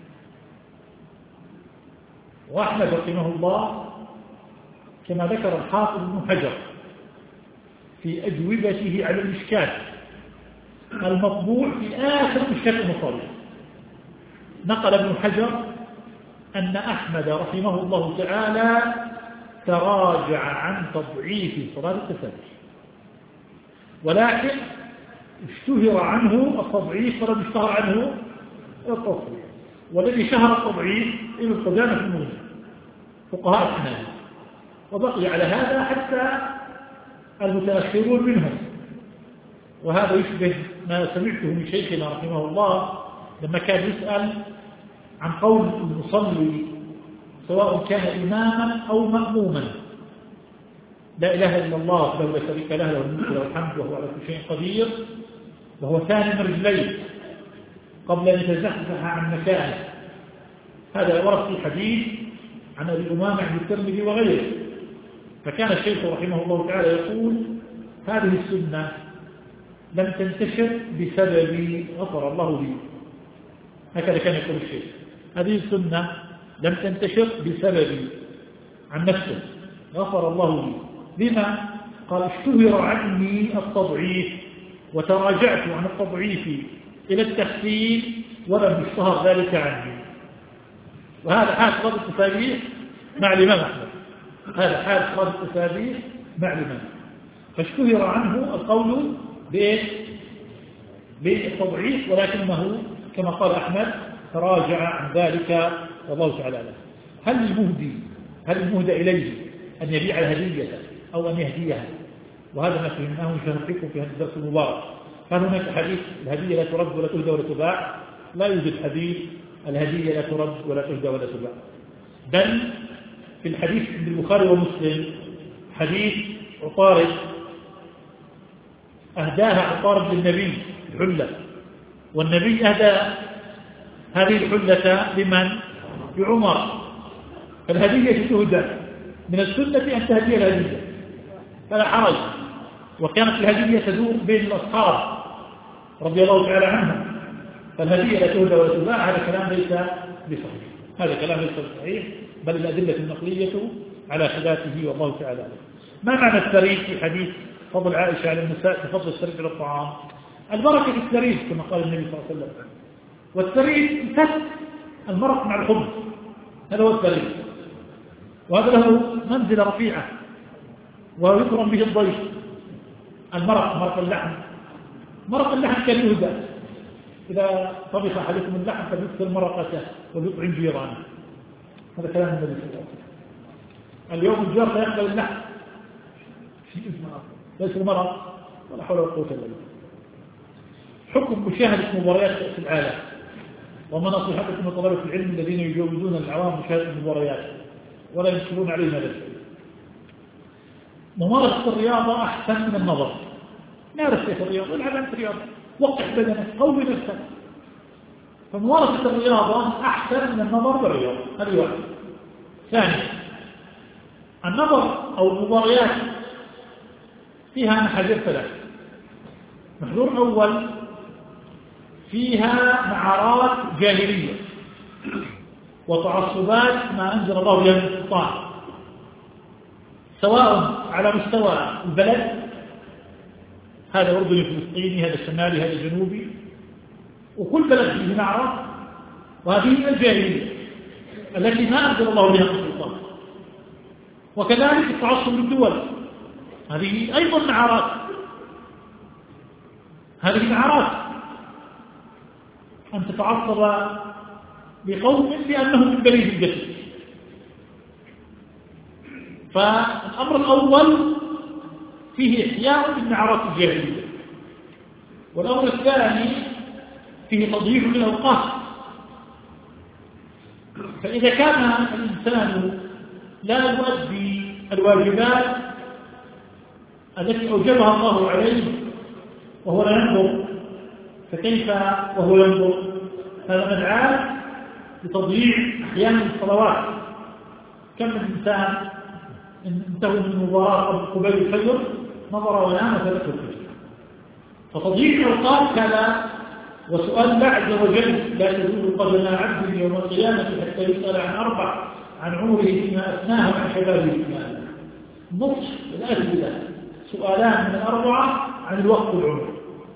وأحمد رحمه الله كما ذكر الحافظ ابن حجر في أجوبته على المشكات المطبوع في آخر مشكات المصابيح، نقل ابن حجر أن أحمد رحمه الله تعالى تراجع عن تضعيف صلاة التسابيح، ولكن اشتهر عنه التضعيف ولم يشتهر عنه التصحيح. والذي شهر التضعيف ابن قدامة في المغني فقهاء الحنابلة، وبقي على هذا حتى المتأخرون منهم. وهذا يشبه ما سمعته من شيخنا رحمه الله لما كان يسأل عن قول المصلي سواء كان إماما أو مأموما: لا إله إلا الله وحده لا شريك له، له الملك وله الحمد وهو على كل شيء قدير، وهو ثاني رجليه قبل أن يتزحزح عن مكانه. هذا ورد في حديث عن أبي أمامة عند الترمذي وغيره. فكان الشيخ رحمه الله تعالى يقول: هذه السنة لم تنتشر بسبب غفر الله لي. هكذا كان يقول الشيخ: هذه السنة لم تنتشر بسبب عن نفسه، غفر الله لي. لما؟ قال: اشتهر عني التضعيف وتراجعت عن التضعيف إلى التحسين ولم يشتهر ذلك عني. وهذا حال صلاة التسابيح مع الإمام أحمد، هذا حال صلاة التسابيح مع الإمام. فاشتهر عنه القول بالتضعيف، ولكنه كما قال أحمد تراجع عن ذلك والله تعالى له. هل المهدي هل المهدى إليه أن يبيع الهدية أو أن يهديها؟ وهذا ما فهمناه إن شاء الله في هذا الدرس المبارك. هل هناك حديث الهدية لا ترد ولا تهدى ولا تباع؟ لا يوجد حديث الهدية لا ترد ولا تهدى ولا تباع، بل في الحديث عند البخاري ومسلم حديث عطارد أهداها عطارد للنبي الحلة، والنبي أهدى هذه الحلة لمن؟ لعمر. فالهدية تهدى، من السنة أن تهدي الهدية فلا حرج. وكانت الهدية تدور بين الأصحاب رضي الله تعالى عنهم، فالهدية لا تهدى ولا تباع. هذا كلام ليس بصحيح، هذا كلام ليس بصحيح، بل الأدلة النقلية على خلافه والله تعالى عنه. ما معنى السريد في حديث فضل عائشة على النساء بفضل السريد على الطعام؟ البركة في السريد كما قال النبي صلى الله عليه وسلم. والسريد فتح المرق مع الخبز، هذا هو السريد، وهذا له منزلة رفيعة ويكرم به الضيف. المرق مرق اللحم، مرق اللحم كان يهدى، إذا طبخ أحدكم اللحم فليكثر مرقته ويطعم جيرانه. هذا كلام النبي صلى الله عليه وسلم. اليوم الجار لا يقبل اللحم، ليس المرق ولا حول ولا قوة إلا بالله. حكم مشاهدة مباريات كأس العالم، وما نصيحتكم لطلبة العلم الذين يجوزون العوام مشاهدة المباريات ولا ينشرون عليهم هذا الشيء؟ ممارسة الرياضة أحسن من النظر. مارس في الرياضة، العب عن الرياضة، وقح بدنك، قوي نفسك. فممارسة الرياضة أحسن من النظر بالرياضة. هذه واحدة. ثانيا، النظر أو المباريات فيها محاذير ثلاث. محذور أول فيها نعرات جاهلية وتعصبات ما أنزل الله بها من سلطان، سواء على مستوى البلد، هذا أردني فلسطيني، هذا شمالي، هذا جنوبي، وكل بلد فيه نعرة، وهذه من الجاهلية التي ما أنزل الله بها من سلطان. وكذلك التعصب للدول، هذه أيضا نعرات، هذه نعرات أن تتعصب بقوم لأنهم من بليد الجسد. فالأمر الأول فيه إحياء بالنعرات الجاهلية، والأمر الثاني فيه تضييع للأوقات. فإذا كان الإنسان لا يؤدي الواجبات التي أوجبها الله عليه وهو لا ينظر، فكيف وهو ينظر؟ هذا مدعاة لتضييع أحيانا الصلوات. كم من إنسان انتهوا من مباراة قبيل الفجر نظر ونام فذكر الفجر. فتضييع الأوقات كذا، وسؤال الله عز وجل لا تزول قدم عبد يوم القيامة حتى يسأل عن أربع: عن عمره فيما أثناه وعن شبابه فيما أثناه. نصف الأسئلة سؤالان من الأربعة عن الوقت والعمر.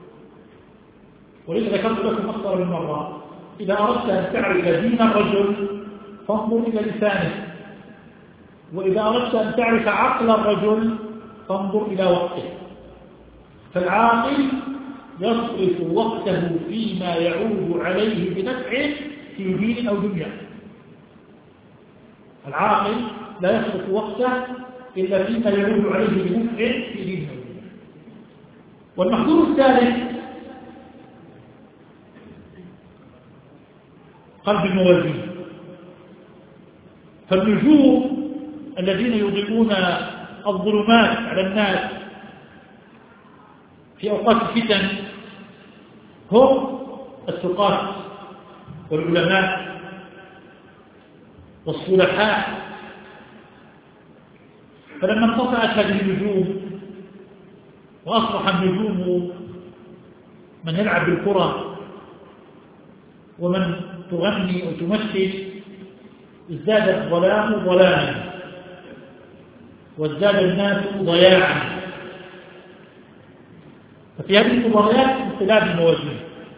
ولذا ذكرت لكم أكثر من مرة: إذا أردت أن تعرف دين الرجل فانظر إلى لسانه، وإذا أردت أن تعرف عقل الرجل فانظر إلى وقته. فالعاقل يصرف وقته فيما يعود عليه بنفع في دين أو دنيا. العاقل لا يصرف وقته إلا فيما يعود عليه بنفع في دين أو دنيا. والمحظور الثالث قلب الموازين. فالنجوم الذين يضيئون الظلمات على الناس في أوقات الفتن هم الثقات والعلماء والصلحاء. فلما انقطعت هذه النجوم وأصبح النجوم من يلعب بالكرة ومن تغني أو تمثل، ازداد الظلام ظلاما وازداد الناس ضياعا. ففي هذه المباريات انقلاب الموازين،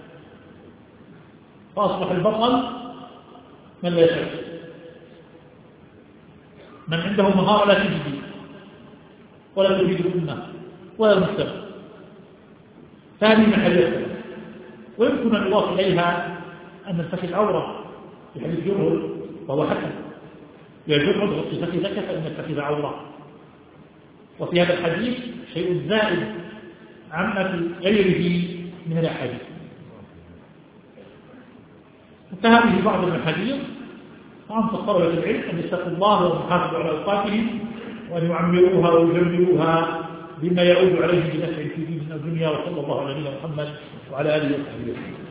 فأصبح البطل من لا يشعر، من عنده مهارة لا تجدي ولا تفيد الأمة ولا المجتمع. فهذه محلات، ويمكن أن يضاف إليها أن الفخذ العورة في حديث جرهر، وهو حسن: يا جرهر غطي فخذك فإن الفخذ عورة. وفي هذا الحديث شيء زائد عما في غيره من الأحاديث. فهذه بعض الأحاديث وأنصح طلبة العلم أن يتقوا الله ويحافظوا على أوقاتهم، وأن يعمروها ويجملوها بما يعود عليه بنفع في دين الدنيا. وصلى الله على نبينا محمد وعلى آله وصحبه وسلم.